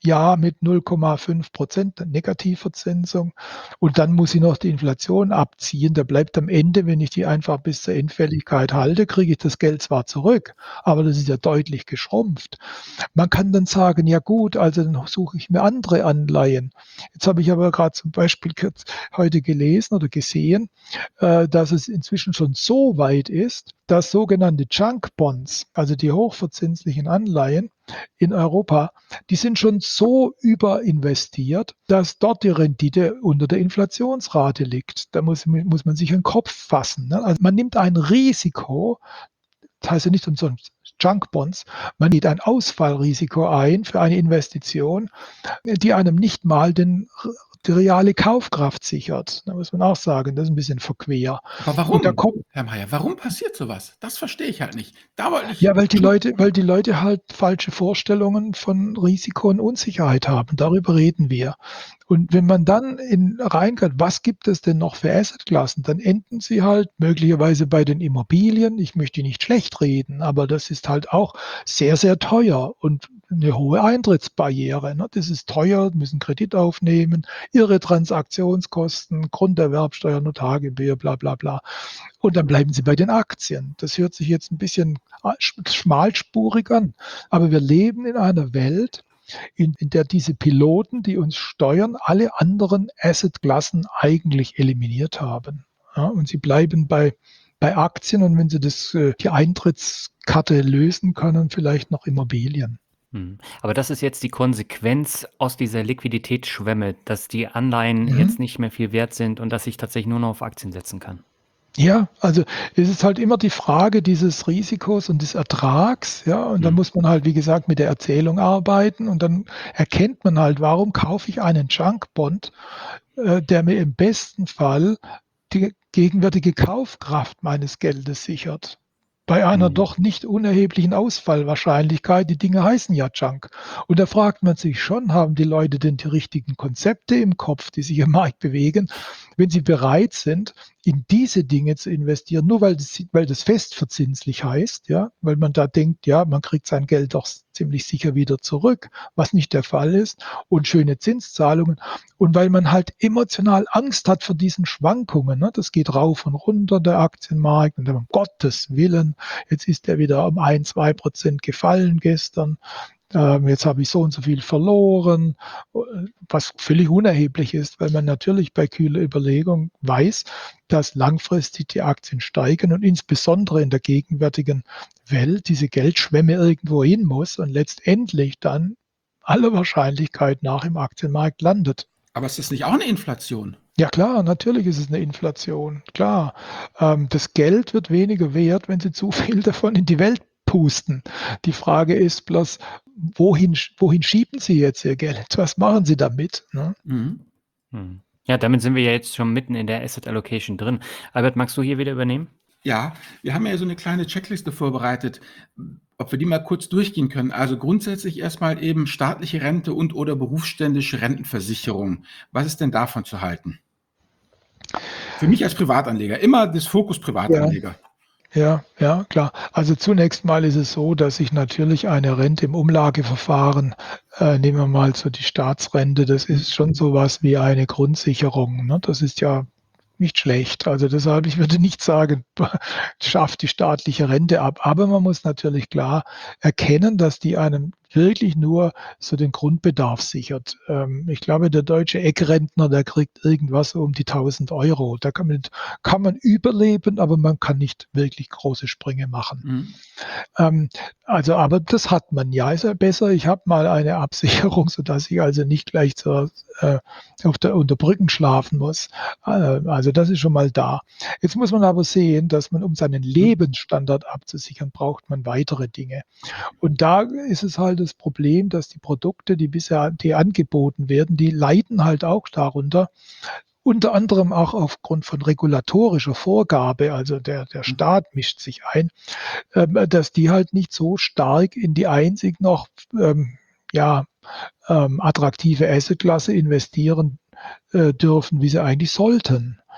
Jahr mit null Komma fünf Prozent Negativverzinsung und dann muss ich noch die Inflation abziehen. Da bleibt am Ende, wenn ich die einfach bis zur Endfälligkeit halte, kriege ich das Geld zwar zurück, aber das ist ja deutlich geschrumpft. Man kann dann sagen, ja gut, also dann suche ich mir andere Anleihen. Jetzt habe ich aber gerade zum Beispiel kurz heute gelesen oder gesehen, äh, dass es inzwischen schon so weit ist, dass sogenannte Junk Bonds, also die hochverzinslichen Anleihen in Europa, die sind schon so überinvestiert, dass dort die Rendite unter der Inflationsrate liegt. Da muss, muss man sich in den Kopf fassen. Ne? Also man nimmt ein Risiko, das heißt ja nicht umsonst Junk Bonds, man geht ein Ausfallrisiko ein für eine Investition, die einem nicht mal den, die reale Kaufkraft sichert. Da muss man auch sagen, das ist ein bisschen verquer. Aber Und da warum, kommt, Herr Mayer, warum passiert sowas? Das verstehe ich halt nicht. Da wollte ich. ja, weil die Leute, weil die Leute halt falsche Vorstellungen von Risiko und Unsicherheit haben. Darüber reden wir. Und wenn man dann in reingeht, was gibt es denn noch für Assetklassen, dann enden sie halt möglicherweise bei den Immobilien. Ich möchte nicht schlecht reden, aber das ist halt auch sehr, sehr teuer und eine hohe Eintrittsbarriere. Ne? Das ist teuer, müssen Kredit aufnehmen, ihre Transaktionskosten, Grunderwerbsteuer, Notargebühr, bla bla bla. Und dann bleiben sie bei den Aktien. Das hört sich jetzt ein bisschen schmalspurig an, aber wir leben in einer Welt, in, in der diese Piloten, die uns steuern, alle anderen Assetklassen eigentlich eliminiert haben. Ja, und sie bleiben bei, bei Aktien und wenn sie das, äh, die Eintrittskarte lösen können, vielleicht noch Immobilien. Hm. Aber das ist jetzt die Konsequenz aus dieser Liquiditätsschwemme, dass die Anleihen Mhm. jetzt nicht mehr viel wert sind und dass ich tatsächlich nur noch auf Aktien setzen kann. Ja, also es ist halt immer die Frage dieses Risikos und des Ertrags, ja, und da Hm. muss man halt, wie gesagt, mit der Erzählung arbeiten und dann erkennt man halt, warum kaufe ich einen Junk-Bond, äh, der mir im besten Fall die gegenwärtige Kaufkraft meines Geldes sichert. Bei einer Hm. doch nicht unerheblichen Ausfallwahrscheinlichkeit, die Dinge heißen ja Junk. Und da fragt man sich schon, haben die Leute denn die richtigen Konzepte im Kopf, die sich im Markt bewegen, wenn sie bereit sind, in diese Dinge zu investieren, nur weil das, weil das festverzinslich heißt, ja, weil man da denkt, ja, man kriegt sein Geld doch ziemlich sicher wieder zurück, was nicht der Fall ist, und schöne Zinszahlungen. Und weil man halt emotional Angst hat vor diesen Schwankungen, ne? Das geht rauf und runter, der Aktienmarkt, und dann, um Gottes Willen, jetzt ist er wieder um ein, zwei Prozent gefallen gestern. Ähm, jetzt habe ich so und so viel verloren, was völlig unerheblich ist, weil man natürlich bei kühler Überlegung weiß, dass langfristig die Aktien steigen und insbesondere in der gegenwärtigen Welt diese Geldschwemme irgendwo hin muss und letztendlich dann aller Wahrscheinlichkeit nach im Aktienmarkt landet. Aber ist das nicht auch eine Inflation? Ja klar, natürlich ist es eine Inflation, klar. Ähm, das Geld wird weniger wert, wenn Sie zu viel davon in die Welt pusten. Die Frage ist bloß, wohin, wohin schieben Sie jetzt Ihr Geld? Was machen Sie damit? Ne? Mhm. Hm. Ja, damit sind wir ja jetzt schon mitten in der Asset Allocation drin. Albert, magst du hier wieder übernehmen? Ja, wir haben ja so eine kleine Checkliste vorbereitet, ob wir die mal kurz durchgehen können. Also grundsätzlich erstmal eben staatliche Rente und oder berufsständische Rentenversicherung. Was ist denn davon zu halten? Für mich als Privatanleger, immer das Fokus Ja. Privatanleger. Ja, ja, klar. Also zunächst mal ist es so, dass ich natürlich eine Rente im Umlageverfahren, äh, nehmen wir mal so die Staatsrente, das ist schon sowas wie eine Grundsicherung. Ne? Das ist ja nicht schlecht. Also deshalb, ich würde nicht sagen, schafft die staatliche Rente ab. Aber man muss natürlich klar erkennen, dass die einem wirklich nur so den Grundbedarf sichert. Ähm, ich glaube, der deutsche Eckrentner, der kriegt irgendwas um die tausend Euro. Da kann man, kann man überleben, aber man kann nicht wirklich große Sprünge machen. Mhm. Ähm, also, aber das hat man ja. Ist ja besser, ich habe mal eine Absicherung, sodass ich also nicht gleich zur, äh, auf der, unter Brücken schlafen muss. Äh, also das ist schon mal da. Jetzt muss man aber sehen, dass man, um seinen Lebensstandard abzusichern, braucht man weitere Dinge. Und da ist es halt das Problem, dass die Produkte, die bisher die angeboten werden, die leiden halt auch darunter, unter anderem auch aufgrund von regulatorischer Vorgabe, also der, der Staat mischt sich ein, ähm, dass die halt nicht so stark in die einzig noch ähm, ja, ähm, attraktive Assetklasse investieren äh, dürfen, wie sie eigentlich sollten.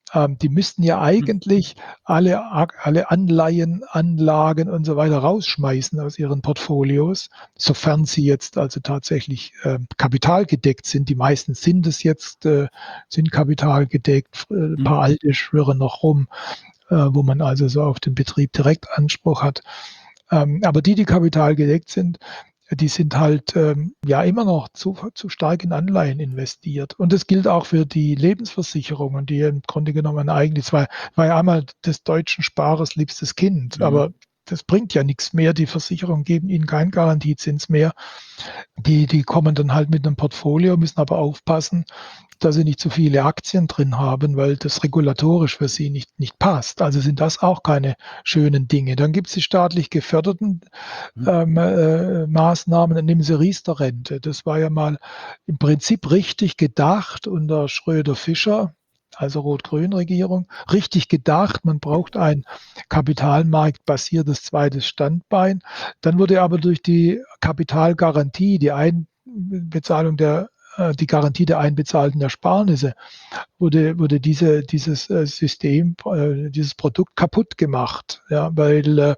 Ähm, die müssten ja Hm. eigentlich alle, alle Anleihen, Anlagen und so weiter rausschmeißen aus ihren Portfolios, sofern sie jetzt also tatsächlich äh, kapitalgedeckt sind. Die meisten sind es jetzt, äh, sind kapitalgedeckt. Äh, Ein Hm. paar alte schwirren noch rum, äh, wo man also so auf den Betrieb direkt Anspruch hat. Ähm, aber die, die kapitalgedeckt sind, die sind halt ähm, ja immer noch zu, zu stark in Anleihen investiert. Und das gilt auch für die Lebensversicherungen, die im Grunde genommen eigentlich, es war, war ja einmal des deutschen Sparers liebstes Kind, Hm. aber das bringt ja nichts mehr. Die Versicherungen geben ihnen keinen Garantiezins mehr. Die, die kommen dann halt mit einem Portfolio, müssen aber aufpassen, dass sie nicht zu viele Aktien drin haben, weil das regulatorisch für sie nicht, nicht passt. Also sind das auch keine schönen Dinge. Dann gibt es die staatlich geförderten Hm. ähm, äh, Maßnahmen, dann nehmen Sie Riester-Rente. Das war ja mal im Prinzip richtig gedacht unter Schröder-Fischer, also Rot-Grün-Regierung, richtig gedacht. Man braucht ein kapitalmarktbasiertes zweites Standbein. Dann wurde aber durch die Kapitalgarantie, die Einbezahlung der äh, die Garantie der einbezahlten Ersparnisse, wurde, wurde diese, dieses äh, System, äh, dieses Produkt kaputt gemacht, ja, weil äh,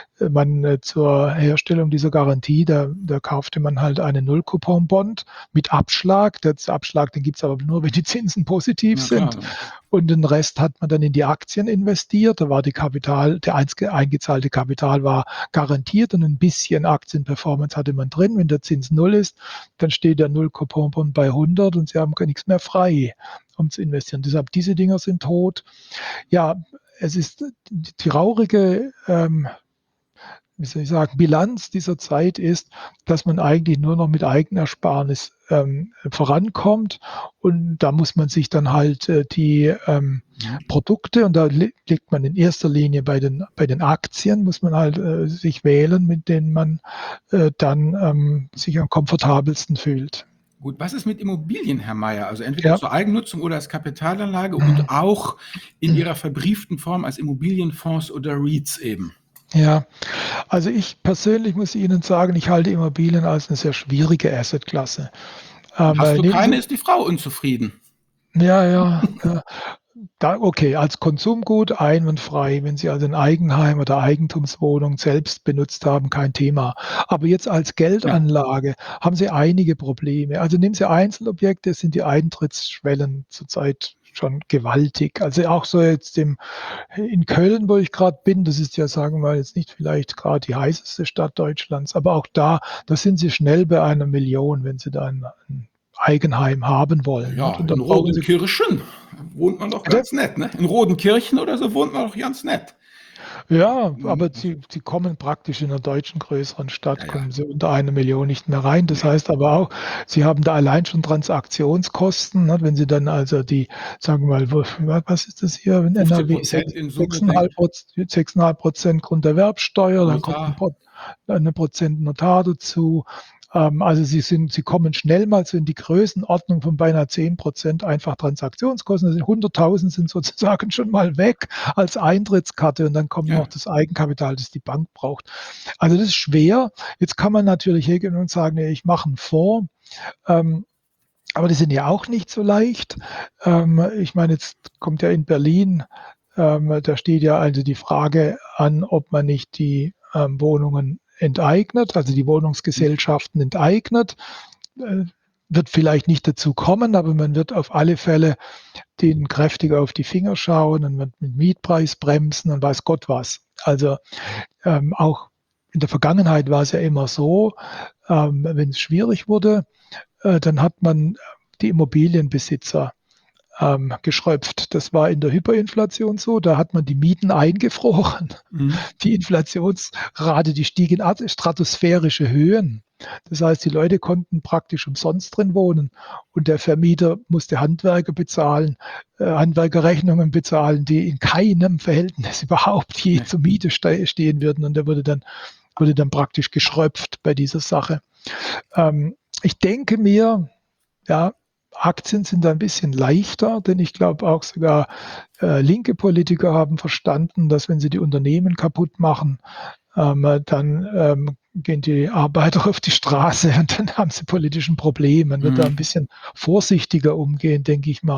man äh, zur Herstellung dieser Garantie, da, da kaufte man halt einen Null-Coupon-Bond mit Abschlag. Der Abschlag, den gibt es aber nur, wenn die Zinsen positiv Na klar. sind. Und den Rest hat man dann in die Aktien investiert. Da war die Kapital, der eingezahlte Kapital war garantiert und ein bisschen Aktienperformance hatte man drin. Wenn der Zins null ist, dann steht der Null-Coupon-Bond bei hundert und Sie haben gar nichts mehr frei, um zu investieren. Deshalb, diese Dinger sind tot. Ja, es ist die traurige ähm, wie soll ich sagen, Bilanz dieser Zeit ist, dass man eigentlich nur noch mit Eigenersparnis ähm, vorankommt. Und da muss man sich dann halt äh, die ähm, Hm. Produkte, und da li liegt man in erster Linie bei den, bei den Aktien, muss man halt äh, sich wählen, mit denen man äh, dann ähm, sich am komfortabelsten fühlt. Gut, was ist mit Immobilien, Herr Mayer? Also entweder Ja. zur Eigennutzung oder als Kapitalanlage und auch in ihrer verbrieften Form als Immobilienfonds oder REITs eben. Ja, also ich persönlich muss Ihnen sagen, ich halte Immobilien als eine sehr schwierige Assetklasse. Ähm, Hast weil du nehmen keine, Sie, ist die Frau unzufrieden. ja, ja, ja. Da, okay, als Konsumgut einwandfrei, wenn Sie also ein Eigenheim oder Eigentumswohnung selbst benutzt haben, kein Thema. Aber jetzt als Ja, Geldanlage haben Sie einige Probleme. Also nehmen Sie Einzelobjekte, sind die Eintrittsschwellen zurzeit schon gewaltig. Also auch so jetzt im, in Köln, wo ich gerade bin, das ist ja, sagen wir mal, jetzt nicht vielleicht gerade die heißeste Stadt Deutschlands, aber auch da, da sind Sie schnell bei einer Million, wenn Sie da ein, ein Eigenheim haben wollen. Nicht? ja, Und da in brauchen Sie, Rodenkirchen wohnt man doch bitte? ganz nett, ne? In Rodenkirchen oder so wohnt man doch ganz nett. Ja, aber Hm, sie, sie kommen praktisch in einer deutschen größeren Ja, Stadt, ja. kommen sie unter eine Million nicht mehr rein. Das Nee. heißt aber auch, sie haben da allein schon Transaktionskosten, ne, wenn sie dann also die, sagen wir mal, wo- was ist das hier in fünfzehn N R W? Prozent in Summe, denke sechs Komma fünf Prozent, sechs Komma fünf Prozent Grunderwerbsteuer, dann kommt ein, Notar. Pro- eine Prozent Notar dazu. Ähm, also sie sind, sie kommen schnell mal so in die Größenordnung von beinahe zehn Prozent einfach Transaktionskosten. Also hunderttausend sind sozusagen schon mal weg als Eintrittskarte und dann kommt Ja. noch das Eigenkapital, das die Bank braucht. Also das ist schwer. Jetzt kann man natürlich hergehen und sagen, nee, ich mache einen Fonds. Ähm, aber die sind ja auch nicht so leicht. Ähm, ich meine, jetzt kommt ja in Berlin, ähm, da steht ja also die Frage an, ob man nicht die ähm, Wohnungen enteignet, also die Wohnungsgesellschaften enteignet. Äh, wird vielleicht nicht dazu kommen, aber man wird auf alle Fälle denen kräftiger auf die Finger schauen und mit, mit Mietpreisbremsen und weiß Gott was. Also ähm, auch in der Vergangenheit war es ja immer so, ähm, wenn es schwierig wurde, äh, dann hat man die Immobilienbesitzer ähm, geschröpft. Das war in der Hyperinflation so, da hat man die Mieten eingefroren. Mhm. Die Inflationsrate, die stieg in stratosphärische Höhen. Das heißt, die Leute konnten praktisch umsonst drin wohnen und der Vermieter musste Handwerker bezahlen, äh, Handwerkerrechnungen bezahlen, die in keinem Verhältnis überhaupt je Nee. zur Miete ste stehen würden. Und der wurde dann, wurde dann praktisch geschröpft bei dieser Sache. Ähm, ich denke mir, ja, Aktien sind ein bisschen leichter, denn ich glaube auch sogar äh, linke Politiker haben verstanden, dass wenn sie die Unternehmen kaputt machen, ähm, dann ähm, gehen die Arbeiter auf die Straße und dann haben sie politischen Problem. Man wird da ein Mhm. bisschen vorsichtiger umgehen, denke ich mal.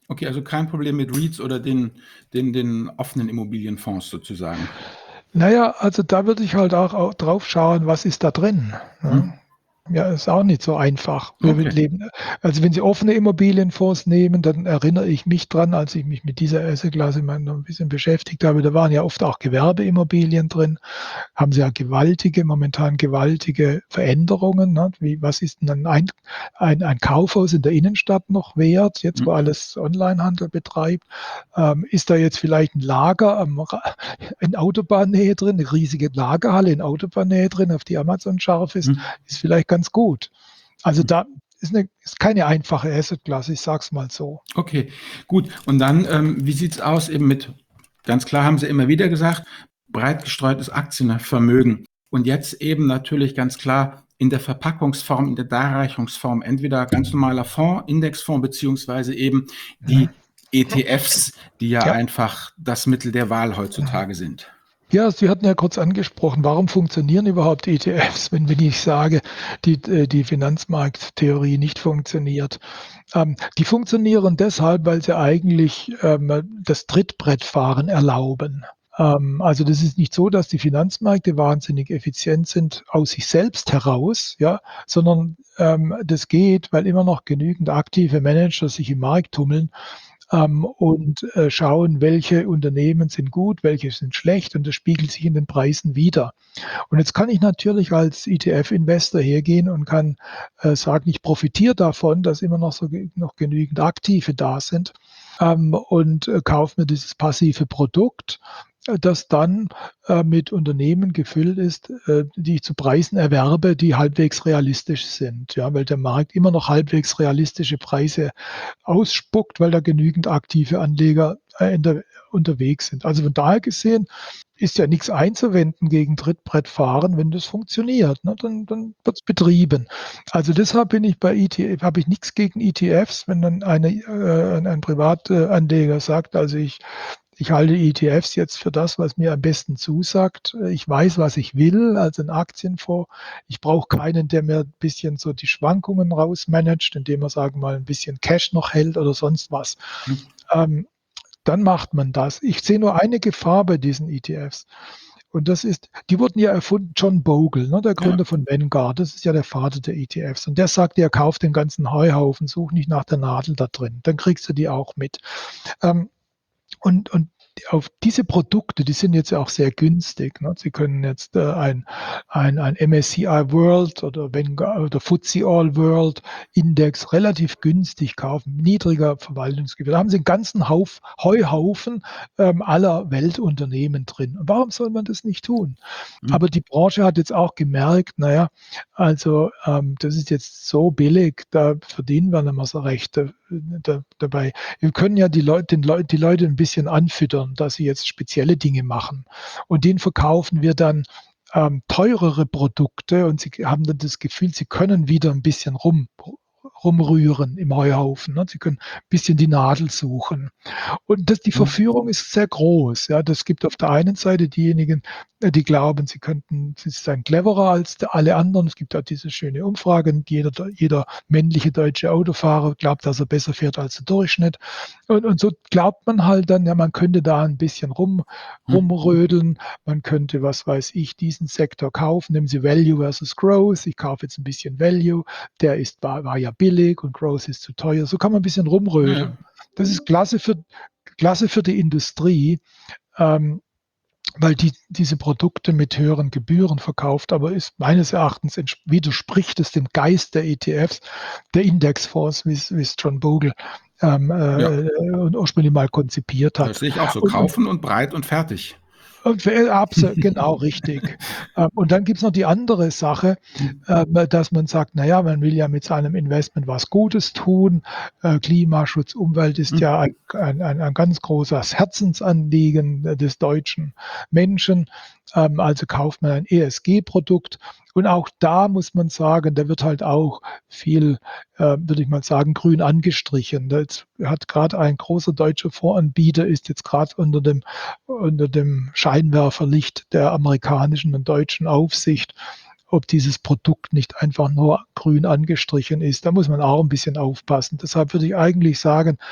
Okay, also kein Problem mit REITs oder den den den offenen Immobilienfonds sozusagen. Naja, also da würde ich halt auch au drauf schauen, was ist da drin, ne? Mhm. Ja, ist auch nicht so einfach. Wir wir Okay. leben also, wenn Sie offene Immobilienfonds nehmen, dann erinnere ich mich dran, als ich mich mit dieser Asset-Klasse mal noch 'n bisschen beschäftigt habe, da waren ja oft auch Gewerbeimmobilien drin, haben Sie ja gewaltige momentan gewaltige Veränderungen, ne? Wie was ist 'n dann ein ein ein Kaufhaus in der Innenstadt noch wert, jetzt wo Mhm. alles Onlinehandel betreibt? Ähm, ist da jetzt vielleicht 'n Lager am Ra in Autobahnnähe drin, 'ne riesige Lagerhalle in Autobahnnähe drin, auf die Amazon scharf ist? Mhm. Ist vielleicht ganz gut. Also, Mhm. da ist 'ne ist keine einfache Asset-Klasse, ich sage es mal so. Okay, gut. Und dann, ähm, wie sieht's aus eben mit ganz klar haben Sie immer wieder gesagt, breit gestreutes Aktienvermögen. Und jetzt eben natürlich ganz klar in der Verpackungsform, in der Darreichungsform, entweder ganz normaler Fonds, Indexfonds, beziehungsweise eben Mhm. die E T Fs, die ja Ja. einfach das Mittel der Wahl Mhm. heutzutage sind. Ja, Sie hatten ja kurz angesprochen, warum funktionieren überhaupt E T Fs, wenn wenn ich sage, die äh, die Finanzmarkttheorie nicht funktioniert? Ähm, die funktionieren deshalb, weil sie eigentlich, ähm, das Trittbrettfahren erlauben. Ähm, also, das ist nicht so, dass die Finanzmärkte wahnsinnig effizient sind aus sich selbst heraus, ja, sondern, ähm, das geht, weil immer noch genügend aktive Manager sich im Markt tummeln, ähm, und, äh, schauen, welche Unternehmen sind gut, welche sind schlecht und das spiegelt sich in den Preisen wider. Und jetzt kann ich natürlich als E T F-Investor hergehen und kann, äh, sagen, ich profitiere davon, dass immer noch so ge noch genügend Aktive da sind, ähm, und, äh, kaufe mir dieses passive Produkt, äh, das dann, äh, mit Unternehmen gefüllt ist, äh, die ich zu Preisen erwerbe, die halbwegs realistisch sind, ja, weil der Markt immer noch halbwegs realistische Preise ausspuckt, weil da genügend aktive Anleger, äh, in der unterwegs sind. Also, von daher gesehen ist ja nix einzuwenden gegen Trittbrettfahren, wenn das funktioniert, ne? Dann dann wird's betrieben. Also, deshalb bin ich bei E T F habe ich nix gegen E T Fs, wenn dann eine äh, ein ein Privat äh, Anleger sagt: „Also, ich ich halte E T Fs jetzt für das, was mir am besten zusagt. Äh, ich weiß, was ich will, also 'n Aktienfonds. Ich brauche keinen, der mir bisschen so die Schwankungen rausmanagt, indem er, sagen wir mal, 'n bisschen Cash noch hält oder sonst was.“ Mhm. Ähm, dann macht man das. Ich sehe nur eine Gefahr bei diesen E T Fs und das ist die wurden ja erfunden John Bogle, ne, der Ja. Gründer von Vanguard, das ist ja der Vater der E T Fs und der sagt ja: „Kauf den ganzen Heuhaufen, such nicht nach der Nadel da drin, dann kriegst du die auch mit.“ Ähm, und und auf diese Produkte, die sind jetzt ja auch sehr günstig, ne? Sie können jetzt, äh, ein ein ein M S C I World oder Vanguard oder F T S E All World Index relativ günstig kaufen, niedriger Verwaltungsgebühr. Da haben Sie 'n ganzen Hauf Heuhaufen, ähm, aller Weltunternehmen drin. Und warum soll man das nicht tun? Mhm. Aber die Branche hat jetzt auch gemerkt, na ja, also, ähm, das ist jetzt so billig, da verdienen wir nicht mehr so recht, äh, da dabei. Wir können ja die Leut den Leut die Leute 'n bisschen anfüttern, dass sie jetzt spezielle Dinge machen. Und denen verkaufen wir dann, ähm, teurere Produkte und sie haben dann das Gefühl, sie können wieder 'n bisschen rum rumrühren im Heuhaufen, ne? Sie können bisschen die Nadel suchen. Und das die Mhm. Verführung ist sehr groß, ja. Das gibt auf der einen Seite diejenigen, äh, die glauben, sie könnten sie seien cleverer als d alle anderen. Es gibt ja diese schöne Umfrage und jeder deu jeder männliche deutsche Autofahrer glaubt, dass er besser fährt als der Durchschnitt. Und und so glaubt man halt dann, ja, man könnte da 'n bisschen rum Mhm. rumrödeln. Man könnte, was weiß ich, diesen Sektor kaufen. Nehmen Sie Value versus Growth. Ich kaufe jetzt 'n bisschen Value, der ist war war ja billig und Growth ist zu teuer. So kann man 'n bisschen Ja, ja. rumrödeln. Das ist klasse für klasse für die Industrie, ähm, weil die diese Produkte mit höheren Gebühren verkauft, aber ist meines Erachtens entsch widerspricht es dem Geist der E T Fs, der Indexfonds, wie's wie's John Bogle, ähm, Ja. äh, ursprünglich mal konzipiert Das hat. sehe ich auch so. Und und Kaufen und breit und fertig. Und für abso genau, richtig. Ähm, und dann gibt's noch die andere Sache, Mhm. ähm, dass man sagt: „Na ja, man will ja mit seinem Investment was Gutes tun. Äh, Klimaschutz, Umwelt ist Mhm. ja ein ein ein ein ganz großes Herzensanliegen, äh, des deutschen Menschen. Ähm, also kauft man ein E S G-Produkt.“ Und auch da muss man sagen, da wird halt auch viel, äh, würde ich mal sagen, grün angestrichen. Da jetzt hat grad ein großer deutscher Fondsanbieter ist jetzt grad unter dem unter dem Scheinwerferlicht der amerikanischen und deutschen Aufsicht, ob dieses Produkt nicht einfach nur grün angestrichen ist. Da muss man auch 'n bisschen aufpassen. Deshalb würde ich eigentlich sagen,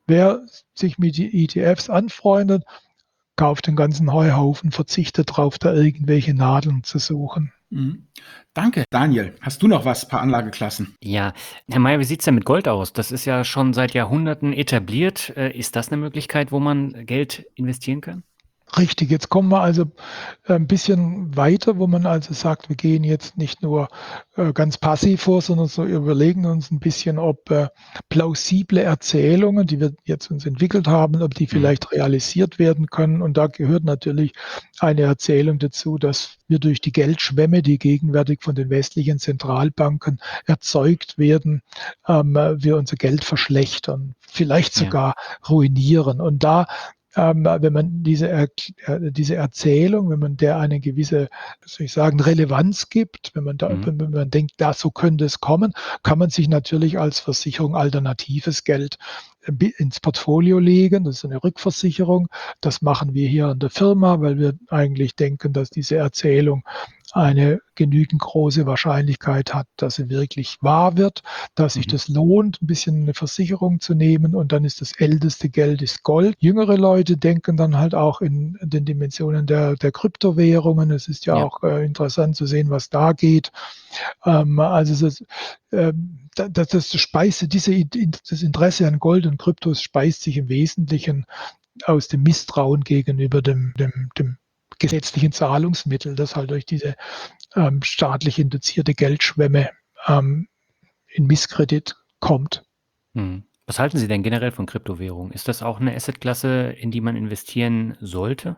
wer sich mit die E T Fs anfreundet, kauft den ganzen Heuhaufen, verzichtet darauf, da irgendwelche Nadeln zu suchen. Mhm. Danke, Daniel. Hast du noch was, paar Anlageklassen? Ja, Herr Mayer, wie sieht's denn mit Gold aus? Das ist ja schon seit Jahrhunderten etabliert. Äh, ist das eine Möglichkeit, wo man Geld investieren kann? Richtig, jetzt kommen wir also ein bisschen weiter, wo man also sagt, wir gehen jetzt nicht nur äh, ganz passiv vor, sondern so überlegen uns ein bisschen, ob äh, plausible Erzählungen, die wir jetzt uns entwickelt haben, ob die Mhm. vielleicht realisiert werden können. Und da gehört natürlich eine Erzählung dazu, dass wir durch die Geldschwemme, die gegenwärtig von den westlichen Zentralbanken erzeugt werden, ähm, wir unser Geld verschlechtern, vielleicht Ja. sogar ruinieren. Und da ähm, wenn man diese, er, äh, diese Erzählung, wenn man der eine gewisse, soll ich sagen, Relevanz gibt, wenn man da, Mhm. wenn man denkt, da so könnte es kommen, kann man sich natürlich als Versicherung alternatives Geld äh, bi- ins Portfolio legen. Das ist eine Rückversicherung. Das machen wir hier in der Firma, weil wir eigentlich denken, dass diese Erzählung eine genügend große Wahrscheinlichkeit hat, dass sie wirklich wahr wird, dass sich Mhm. das lohnt, ein bisschen eine Versicherung zu nehmen. Und dann ist das älteste Geld ist Gold. Jüngere Leute denken dann halt auch in den Dimensionen der, der Kryptowährungen. Es ist ja Ja. auch äh, interessant zu sehen, was da geht. Ähm, also das, ähm, da- das, das speist, diese, das Interesse an Gold und Kryptos speist sich im Wesentlichen aus dem Misstrauen gegenüber dem, dem, dem gesetzlichen Zahlungsmittel, das halt durch diese ähm, staatlich induzierte Geldschwemme ähm, in Misskredit kommt. Mhm. Was halten Sie denn generell von Kryptowährungen? Ist das auch eine Assetklasse, in die man investieren sollte?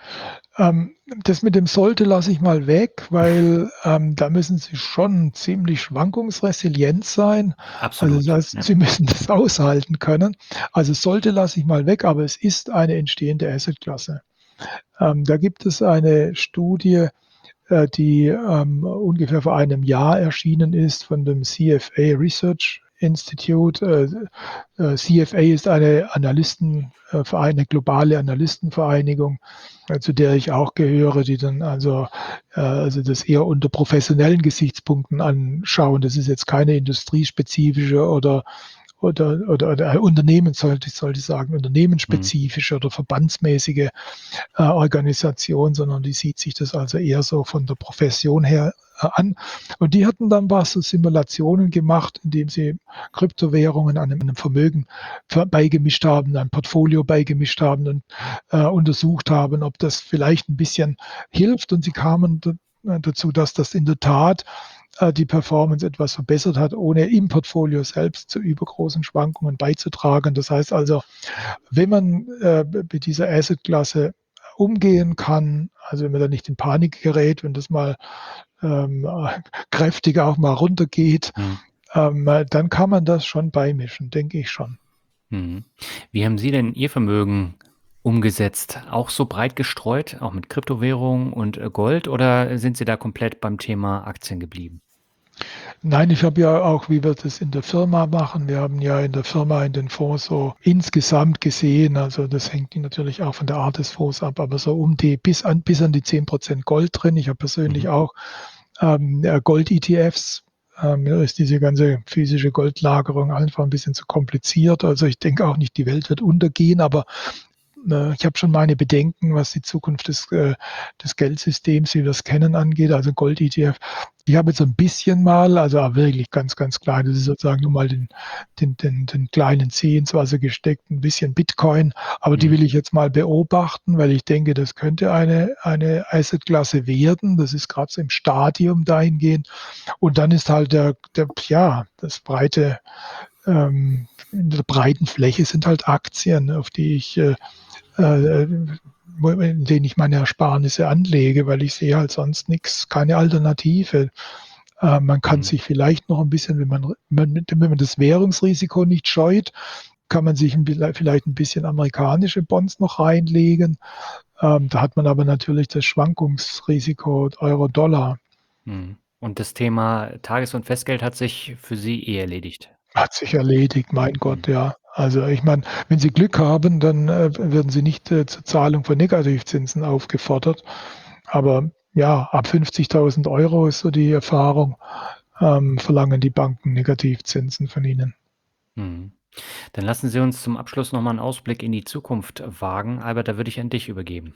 Ähm, das mit dem sollte lasse ich mal weg, weil ähm, da müssen Sie schon ziemlich schwankungsresilient sein. Also das Absolut, heißt, ja. Sie müssen das aushalten können. Also sollte lasse ich mal weg, aber es ist eine entstehende Assetklasse. Ähm, da gibt es eine Studie, äh, die ähm, ungefähr vor einem Jahr erschienen ist von dem C F A Research Institute. Äh, äh, C F A ist eine Analysten, äh, eine globale Analystenvereinigung, äh, zu der ich auch gehöre, die dann also, äh, also das eher unter professionellen Gesichtspunkten anschauen. Das ist jetzt keine industriespezifische oder oder, oder, oder Unternehmen sollte ich, sollte ich sagen, Mhm. unternehmensspezifische oder verbandsmäßige äh, Organisation, sondern die sieht sich das also eher so von der Profession her äh, an. Und die hatten dann was so Simulationen gemacht, indem sie Kryptowährungen einem, einem Vermögen beigemischt haben, ein Portfolio beigemischt haben und äh, untersucht haben, ob das vielleicht ein bisschen hilft. Und sie kamen dazu, dass das in der Tat äh, die Performance etwas verbessert hat, ohne im Portfolio selbst zu übergroßen Schwankungen beizutragen. Das heißt also, wenn man äh, mit dieser Asset-Klasse umgehen kann, also wenn man da nicht in Panik gerät, wenn das mal ähm, kräftig auch mal runtergeht, Mhm. ähm, dann kann man das schon beimischen, denke ich schon. Mhm. Wie haben Sie denn Ihr Vermögen umgesetzt? Auch so breit gestreut, auch mit Kryptowährungen und äh, Gold, oder sind Sie da komplett beim Thema Aktien geblieben? Nein, ich habe ja auch, wie wir das in der Firma machen, wir haben ja in der Firma in den Fonds so insgesamt gesehen, also das hängt natürlich auch von der Art des Fonds ab, aber so um die bis an, bis an die zehn Prozent Gold drin. Ich habe persönlich Mhm. auch ähm, ja, Gold-E T Fs. Ähm, mir ist diese ganze physische Goldlagerung einfach ein bisschen zu kompliziert. Also ich denke auch nicht, die Welt wird untergehen, aber äh, ich habe schon meine Bedenken, was die Zukunft des, äh, des Geldsystems, wie wir es kennen, angeht. Also Gold-E T F. Ich habe jetzt so ein bisschen mal, also auch wirklich ganz, ganz klein, das ist sozusagen nur mal den, den, den, den kleinen Zeh ins Wasser gesteckt, ein bisschen Bitcoin, aber die Mhm. will ich jetzt mal beobachten, weil ich denke, das könnte eine, eine Assetklasse werden. Das ist gerade so im Stadium dahingehend. Und dann ist halt der, der ja, das breite, ähm, in der breiten Fläche sind halt Aktien, auf die ich äh, äh, in denen ich meine Ersparnisse anlege, weil ich sehe halt sonst nichts, keine Alternative. Äh, man kann Mhm. sich vielleicht noch ein bisschen, wenn man, wenn man das Währungsrisiko nicht scheut, kann man sich ein, vielleicht ein bisschen amerikanische Bonds noch reinlegen. Ähm, da hat man aber natürlich das Schwankungsrisiko Euro-Dollar. Mhm. Und das Thema Tages- und Festgeld hat sich für Sie eh erledigt? Hat sich erledigt, mein Gott, Mhm. ja. Also ich meine, wenn Sie Glück haben, dann äh, werden Sie nicht äh, zur Zahlung von Negativzinsen aufgefordert. Aber ja, ab fünfzigtausend Euro ist so die Erfahrung, ähm, verlangen die Banken Negativzinsen von Ihnen. Mhm. Dann lassen Sie uns zum Abschluss noch mal 'n Ausblick in die Zukunft wagen. Albert, da würde ich an dich übergeben.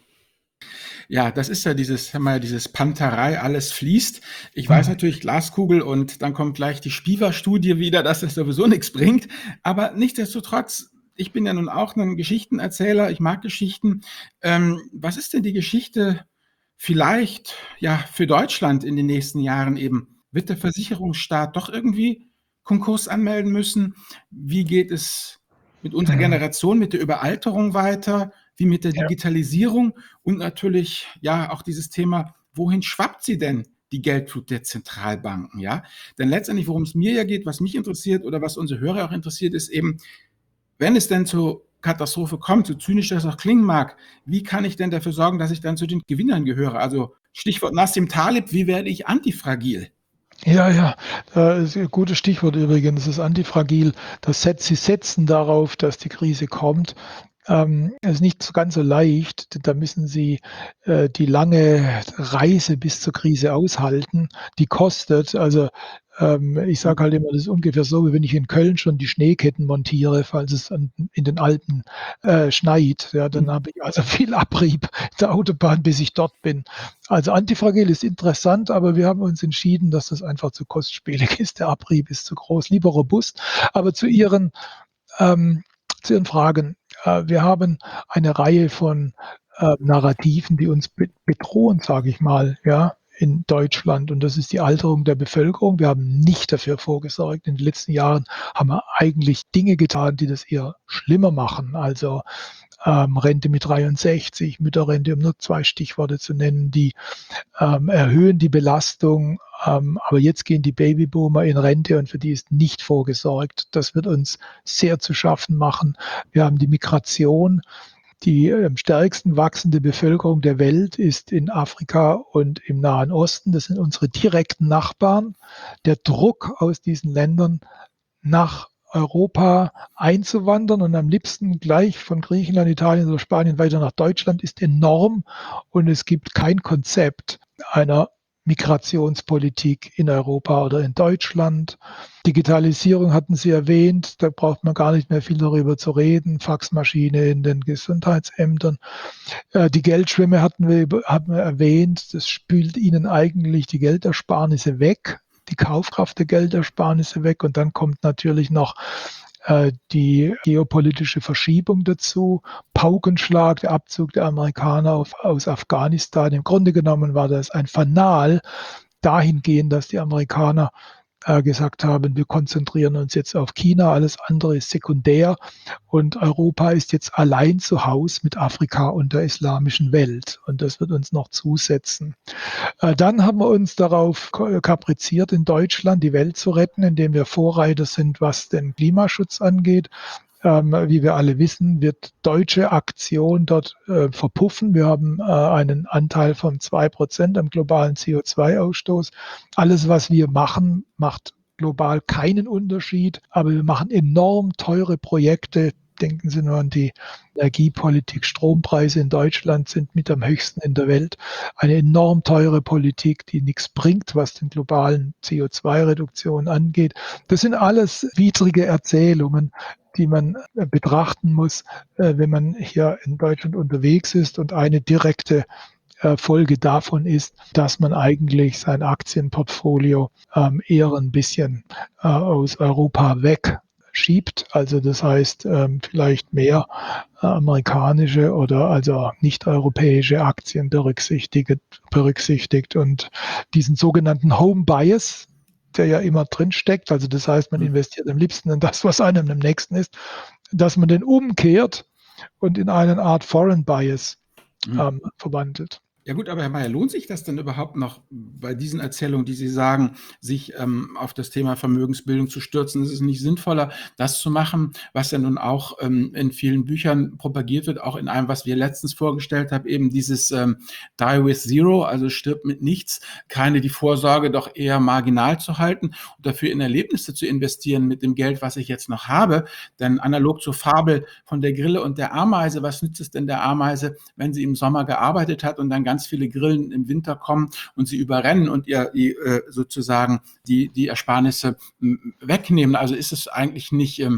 Ja, das ist ja dieses haben wir ja dieses Panterei, alles fließt. Ich weiß Mhm. natürlich Glaskugel und dann kommt gleich die Spiva-Studie wieder, dass das sowieso nichts bringt. Aber nichtsdestotrotz, ich bin ja nun auch ein Geschichtenerzähler, ich mag Geschichten. Ähm, was ist denn die Geschichte vielleicht, ja, für Deutschland in den nächsten Jahren eben? Wird der Versicherungsstaat doch irgendwie Konkurs anmelden müssen? Wie geht es mit unserer Mhm. Generation, mit der Überalterung weiter? Wie mit der Ja. Digitalisierung? Und natürlich, ja, auch dieses Thema, wohin schwappt sie denn, die Geldflut der Zentralbanken, ja? Denn letztendlich, worum es mir ja geht, was mich interessiert oder was unsere Hörer auch interessiert, ist eben, wenn es denn zur Katastrophe kommt, so zynisch das auch klingen mag, wie kann ich denn dafür sorgen, dass ich dann zu den Gewinnern gehöre? Also Stichwort Nassim Taleb, wie werde ich antifragil? Ja, ja, äh, ist 'n gutes Stichwort übrigens, das ist antifragil. Das setzt Sie setzen darauf, dass die Krise kommt. Ähm, ist nicht so ganz so leicht. Da müssen Sie, äh, die lange Reise bis zur Krise aushalten. Die kostet. Also, ähm, ich sage Mhm. halt immer, das ist ungefähr so, wie wenn ich in Köln schon die Schneeketten montiere, falls es an in den Alpen, äh, schneit. Ja, dann Mhm. habe ich also viel Abrieb der Autobahn, bis ich dort bin. Also, antifragil ist interessant, aber wir haben uns entschieden, dass das einfach zu kostspielig ist. Der Abrieb ist zu groß, lieber robust. Aber zu Ihren ähm, zu Ihren Fragen. Äh, wir haben eine Reihe von, äh, Narrativen, die uns be bedrohen, sage ich mal, ja, in Deutschland. Und das ist die Alterung der Bevölkerung. Wir haben nicht dafür vorgesorgt. In den letzten Jahren haben wir eigentlich Dinge getan, die das eher schlimmer machen. Also, ähm, Rente mit dreiundsechzig, Mütterrente, um nur zwei Stichworte zu nennen, die, ähm, erhöhen die Belastung. Ähm, aber jetzt gehen die Babyboomer in Rente und für die ist nicht vorgesorgt. Das wird uns sehr zu schaffen machen. Wir haben die Migration. Die am stärksten wachsende Bevölkerung der Welt ist in Afrika und im Nahen Osten. Das sind unsere direkten Nachbarn. Der Druck aus diesen Ländern nach Europa einzuwandern und am liebsten gleich von Griechenland, Italien oder Spanien weiter nach Deutschland ist enorm und es gibt kein Konzept einer Migrationspolitik in Europa oder in Deutschland. Digitalisierung hatten Sie erwähnt, da braucht man gar nicht mehr viel darüber zu reden. Faxmaschine in den Gesundheitsämtern. Äh, die Geldschwemme hatten wir hatten wir erwähnt. Das spült Ihnen eigentlich die Geldersparnisse weg, die Kaufkraft der Geldersparnisse weg. Und dann kommt natürlich noch äh, die geopolitische Verschiebung dazu. Paukenschlag, der Abzug der Amerikaner auf, aus Afghanistan. Im Grunde genommen war das ein Fanal dahingehend, dass die Amerikaner äh, gesagt haben, wir konzentrieren uns jetzt auf China, alles andere ist sekundär und Europa ist jetzt allein zu Hause mit Afrika und der islamischen Welt und das wird uns noch zusetzen. Äh, dann haben wir uns darauf kapriziert, in Deutschland die Welt zu retten, indem wir Vorreiter sind, was den Klimaschutz angeht. Ähm, wie wir alle wissen, wird deutsche Aktion dort äh, verpuffen. Wir haben äh, einen Anteil von zwei Prozent am globalen C O zwei Ausstoß. Alles, was wir machen, macht global keinen Unterschied, aber wir machen enorm teure Projekte. Denken Sie nur an die Energiepolitik. Strompreise in Deutschland sind mit am höchsten in der Welt. Eine enorm teure Politik, die nichts bringt, was den globalen C O zwei Reduktion angeht. Das sind alles widrige Erzählungen, die man äh, betrachten muss, äh, wenn man hier in Deutschland unterwegs ist. Und eine direkte äh, Folge davon ist, dass man eigentlich sein Aktienportfolio ähm, eher ein bisschen äh, aus Europa wegschiebt. Also das heißt, ähm, vielleicht mehr äh, amerikanische oder also nicht-europäische Aktien berücksichtigt, berücksichtigt und diesen sogenannten Home Bias, der ja immer drin steckt. Also das heißt, man Mhm. investiert am liebsten in das, was einem am nächsten ist, dass man den umkehrt und in eine Art Foreign Bias Mhm. ähm, verwandelt. Ja gut, aber Herr Mayer, lohnt sich das denn überhaupt noch bei diesen Erzählungen, die Sie sagen, sich ähm, auf das Thema Vermögensbildung zu stürzen? Ist es nicht sinnvoller, das zu machen, was ja nun auch ähm, in vielen Büchern propagiert wird, auch in einem, was wir letztens vorgestellt haben, eben dieses ähm, Die with Zero, also stirbt mit nichts, keine die Vorsorge doch eher marginal zu halten und dafür in Erlebnisse zu investieren mit dem Geld, was ich jetzt noch habe. Denn analog zur Fabel von der Grille und der Ameise, was nützt es denn der Ameise, wenn sie im Sommer gearbeitet hat und dann ganz viele Grillen im Winter kommen und sie überrennen und ihr die, äh, sozusagen die, die Ersparnisse m, wegnehmen. Also ist es eigentlich nicht ähm,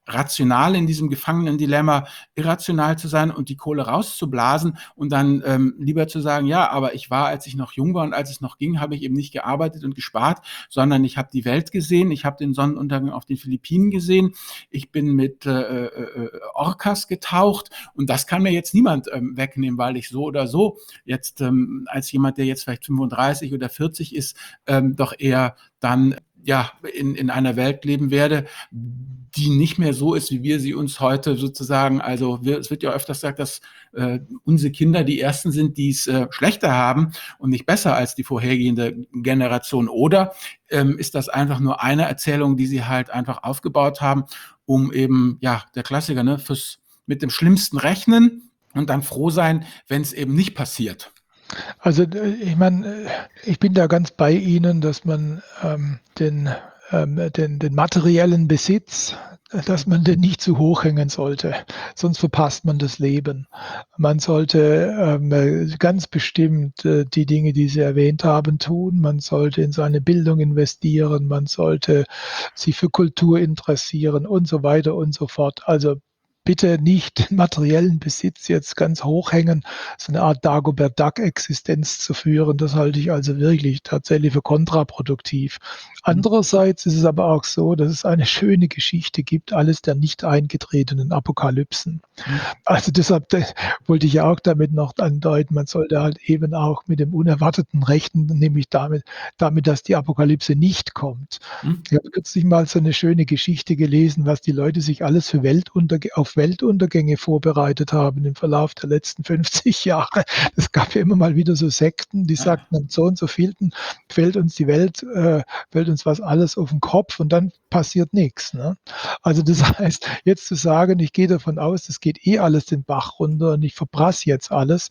rational in diesem Gefangenen-Dilemma, irrational zu sein und die Kohle rauszublasen und dann ähm, lieber zu sagen, ja, aber ich war, als ich noch jung war und als es noch ging, habe ich eben nicht gearbeitet und gespart, sondern ich habe die Welt gesehen, ich habe den Sonnenuntergang auf den Philippinen gesehen, ich bin mit äh, äh, Orcas getaucht und das kann mir jetzt niemand ähm, wegnehmen, weil ich so oder so jetzt ähm, als jemand, der jetzt vielleicht fünfunddreißig oder vierzig ist, ähm, doch eher dann ja, in, in einer Welt leben werde, die nicht mehr so ist, wie wir sie uns heute sozusagen, also wir, es wird ja öfters gesagt, dass äh, unsere Kinder die ersten sind, die es äh, schlechter haben und nicht besser als die vorhergehende Generation. Oder ähm, ist das einfach nur eine Erzählung, die sie halt einfach aufgebaut haben, um eben, ja, der Klassiker, ne, fürs mit dem Schlimmsten rechnen und dann froh sein, wenn es eben nicht passiert. Also äh, ich meine, äh, ich bin da ganz bei Ihnen, dass man ähm, den, ähm, den, den materiellen Besitz, äh, dass man den nicht zu hoch hängen sollte, sonst verpasst man das Leben. Man sollte ähm, äh, ganz bestimmt äh, die Dinge, die Sie erwähnt haben, tun. Man sollte in seine Bildung investieren, man sollte sich für Kultur interessieren und so weiter und so fort. Also bitte nicht den materiellen Besitz jetzt ganz hochhängen, so eine Art Dagobert Duck-Existenz zu führen. Das halte ich also wirklich tatsächlich für kontraproduktiv. Andererseits ist es aber auch so, dass es eine schöne Geschichte gibt, alles der nicht eingetretenen Apokalypsen. Mhm. Also deshalb das wollte ich ja auch damit noch andeuten, man sollte halt eben auch mit dem Unerwarteten rechnen, nämlich damit, damit, dass die Apokalypse nicht kommt. Mhm. Ich habe kürzlich mal so eine schöne Geschichte gelesen, was die Leute sich alles für Weltunterg auf Weltuntergänge vorbereitet haben im Verlauf der letzten fünfzig Jahre. Es gab ja immer mal wieder so Sekten, die sagten, am so und so vielten fällt uns die Welt, äh, fällt uns was alles auf den Kopf und dann passiert nichts. Ne? Also das heißt, jetzt zu sagen, ich gehe davon aus, das geht eh alles den Bach runter und ich verbrasse jetzt alles,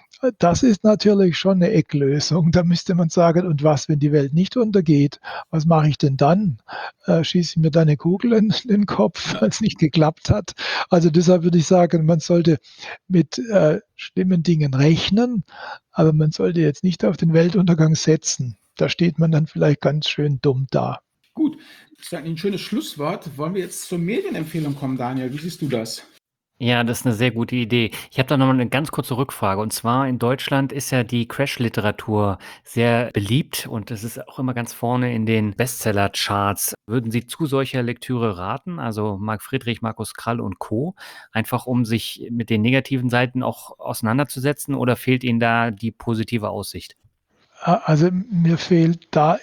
das ist natürlich schon eine Ecklösung. Da müsste man sagen, und was, wenn die Welt nicht untergeht? Was mache ich denn dann? Äh, schieße ich mir da eine Kugel in den Kopf, weil es nicht geklappt hat? Also deshalb würde ich sagen, man sollte mit äh, schlimmen Dingen rechnen, aber man sollte jetzt nicht auf den Weltuntergang setzen. Da steht man dann vielleicht ganz schön dumm da. Gut, das ist ein schönes Schlusswort. Wollen wir jetzt zur Medienempfehlung kommen, Daniel? Wie siehst du das? Ja, das ist eine sehr gute Idee. Ich habe da noch mal 'ne ganz kurze Rückfrage. Und zwar in Deutschland ist ja die Crash-Literatur sehr beliebt und das ist auch immer ganz vorne in den Bestseller-Charts. Würden Sie zu solcher Lektüre raten, also Marc Friedrich, Markus Krall und Co., einfach um sich mit den negativen Seiten auch auseinanderzusetzen oder fehlt Ihnen da die positive Aussicht? Also mir fehlt da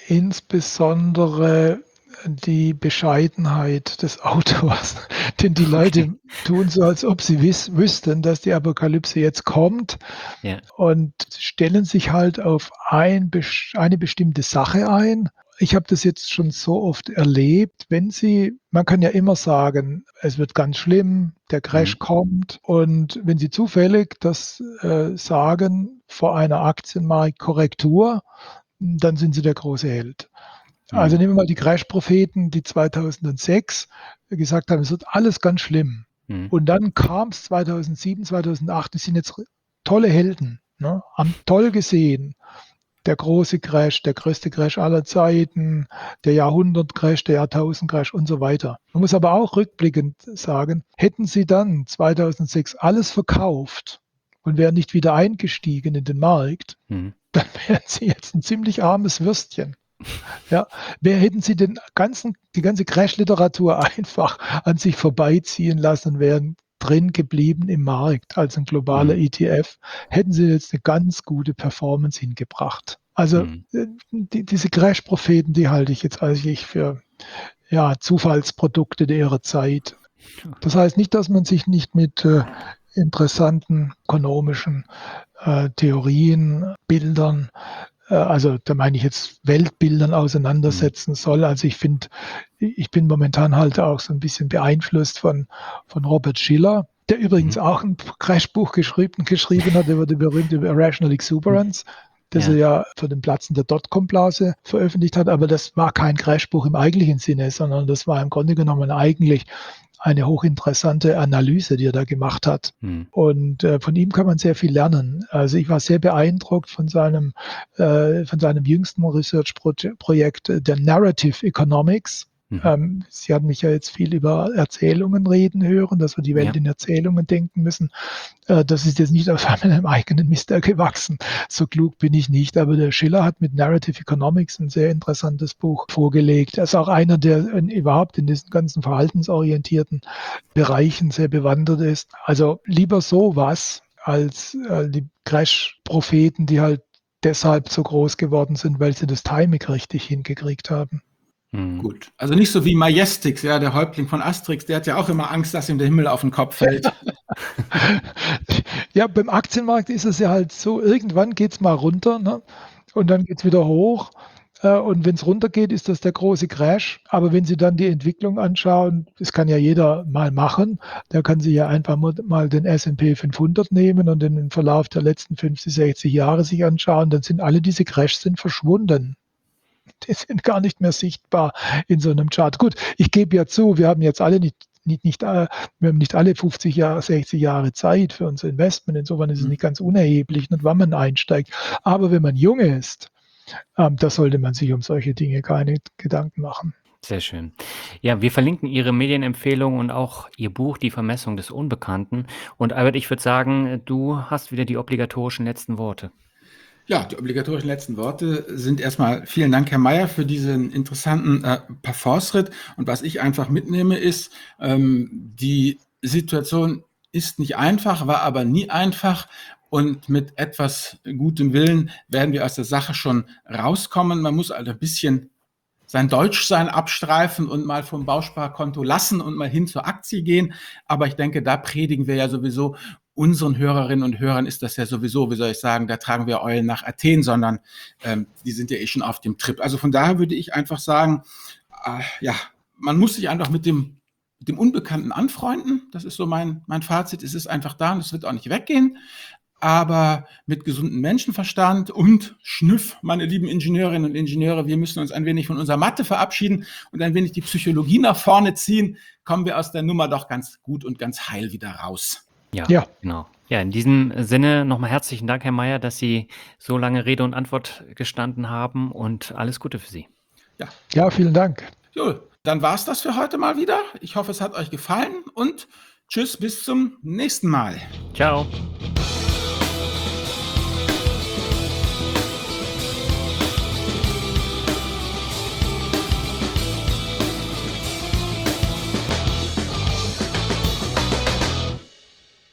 insbesondere die Bescheidenheit des Autors, denn die Okay. Leute tun so, als ob sie wiss wüssten, dass die Apokalypse jetzt kommt Ja. und stellen sich halt auf ein besch eine bestimmte Sache ein. Ich habe das jetzt schon so oft erlebt, wenn Sie man kann ja immer sagen, es wird ganz schlimm, der Crash Mhm. kommt und wenn Sie zufällig das, äh, sagen vor einer Aktienmarktkorrektur, dann sind Sie der große Held. Also Mhm. nehmen wir mal die Crash-Propheten, die zweitausendsechs gesagt haben, es wird alles ganz schlimm. Mhm. Und dann kam's zweitausendsieben, zweitausendacht, die sind jetzt tolle Helden, ne? Haben toll gesehen. Der große Crash, der größte Crash aller Zeiten, der Jahrhundert-Crash, der Jahrtausend-Crash und so weiter. Man muss aber auch rückblickend sagen, hätten sie dann zweitausendsechs alles verkauft und wären nicht wieder eingestiegen in den Markt, Mhm. dann wären sie jetzt ein ziemlich armes Würstchen. Ja, wer hätten sie den ganzen die ganze Crash-Literatur einfach an sich vorbeiziehen lassen und wären drin geblieben im Markt als ein globaler Mhm. E T F, hätten sie jetzt eine ganz gute Performance hingebracht. Also, Mhm. äh, die diese Crash-Propheten, die halte ich jetzt eigentlich für, ja, Zufallsprodukte ihrer Zeit. Das heißt nicht, dass man sich nicht mit, äh, interessanten ökonomischen, äh, Theorien, Bildern, äh, also da meine ich jetzt Weltbildern Mhm. auseinandersetzen soll. Also ich finde, ich bin momentan halt auch so ein bisschen beeinflusst von von Robert Schiller, der übrigens Mhm. auch ein Crashbuch geschrieben geschrieben hat über die berühmte Irrational Mhm. Exuberance, das er Ja. ja für den Platzen der Dotcom-Blase veröffentlicht hat. Aber das war kein Crashbuch im eigentlichen Sinne, sondern das war im Grunde genommen eigentlich eine hochinteressante Analyse, die er da gemacht hat. Mhm. Und äh, von ihm kann man sehr viel lernen. Also ich war sehr beeindruckt von seinem, äh, von seinem jüngsten Research-Projekt, äh, der Narrative Economics. Mhm. Ähm, Sie haben mich ja jetzt viel über Erzählungen reden hören, dass wir die Welt Ja. in Erzählungen denken müssen. Äh, das ist jetzt nicht auf meinem eigenen Mist gewachsen. So klug bin ich nicht, aber der Schiller hat mit Narrative Economics ein sehr interessantes Buch vorgelegt. Er ist auch einer, der in, überhaupt in diesen ganzen verhaltensorientierten Bereichen sehr bewandert ist. Also lieber sowas als äh, die Crash-Propheten, die halt deshalb so groß geworden sind, weil sie das Timing richtig hingekriegt haben. Mhm. Gut. Also nicht so wie Majestix, ja, der Häuptling von Asterix, der hat ja auch immer Angst, dass ihm der Himmel auf den Kopf fällt. Ja, beim Aktienmarkt ist es ja halt so, irgendwann geht's mal runter, ne? Und dann geht's wieder hoch. Äh, und wenn's runtergeht, ist das der große Crash. Aber wenn Sie dann die Entwicklung anschauen, das kann ja jeder mal machen, der kann sich ja einfach mal mal den S und P fünfhundert nehmen und den Verlauf der letzten fünfzig, sechzig Jahre sich anschauen, dann sind alle diese Crashs sind verschwunden. Die sind gar nicht mehr sichtbar in so 'nem Chart. Gut, ich gebe ja zu, wir haben jetzt alle nicht nicht nicht, äh wir haben nicht alle fünfzig Jahre, sechzig Jahre Zeit für unser Investment. Insofern ist es Mhm. nicht ganz unerheblich, nicht, wann man einsteigt. Aber wenn man jung ist, ähm, da sollte man sich um solche Dinge keine Gedanken machen. Sehr schön. Ja, wir verlinken Ihre Medienempfehlung und auch Ihr Buch „Die Vermessung des Unbekannten“. Und Albert, ich würde sagen, du hast wieder die obligatorischen letzten Worte. Ja, die obligatorischen letzten Worte sind erstmal vielen Dank, Herr Mayer, für diesen interessanten äh, Parforce-Ritt. Und was ich einfach mitnehme, ist, ähm, die Situation ist nicht einfach, war aber nie einfach. Und mit etwas gutem Willen werden wir aus der Sache schon rauskommen. Man muss also ein bisschen sein Deutschsein abstreifen und mal vom Bausparkonto lassen und mal hin zur Aktie gehen. Aber ich denke, da predigen wir ja sowieso unseren Hörerinnen und Hörern ist das ja sowieso, wie soll ich sagen, da tragen wir Eulen nach Athen, sondern ähm, die sind ja eh schon auf dem Trip. Also von daher würde ich einfach sagen, äh, ja, man muss sich einfach mit dem, mit dem Unbekannten anfreunden. Das ist so mein, mein Fazit. Es ist einfach da und es wird auch nicht weggehen. Aber mit gesundem Menschenverstand und Schnüff, meine lieben Ingenieurinnen und Ingenieure, wir müssen uns ein wenig von unserer Mathe verabschieden und ein wenig die Psychologie nach vorne ziehen, kommen wir aus der Nummer doch ganz gut und ganz heil wieder raus. Ja, Ja. genau. Ja, in diesem Sinne nochmal herzlichen Dank, Herr Mayer, dass Sie so lange Rede und Antwort gestanden haben und alles Gute für Sie. Ja, Ja, vielen Dank. Jo, dann war's das für heute mal wieder. Ich hoffe, es hat euch gefallen und tschüss, bis zum nächsten Mal. Ciao.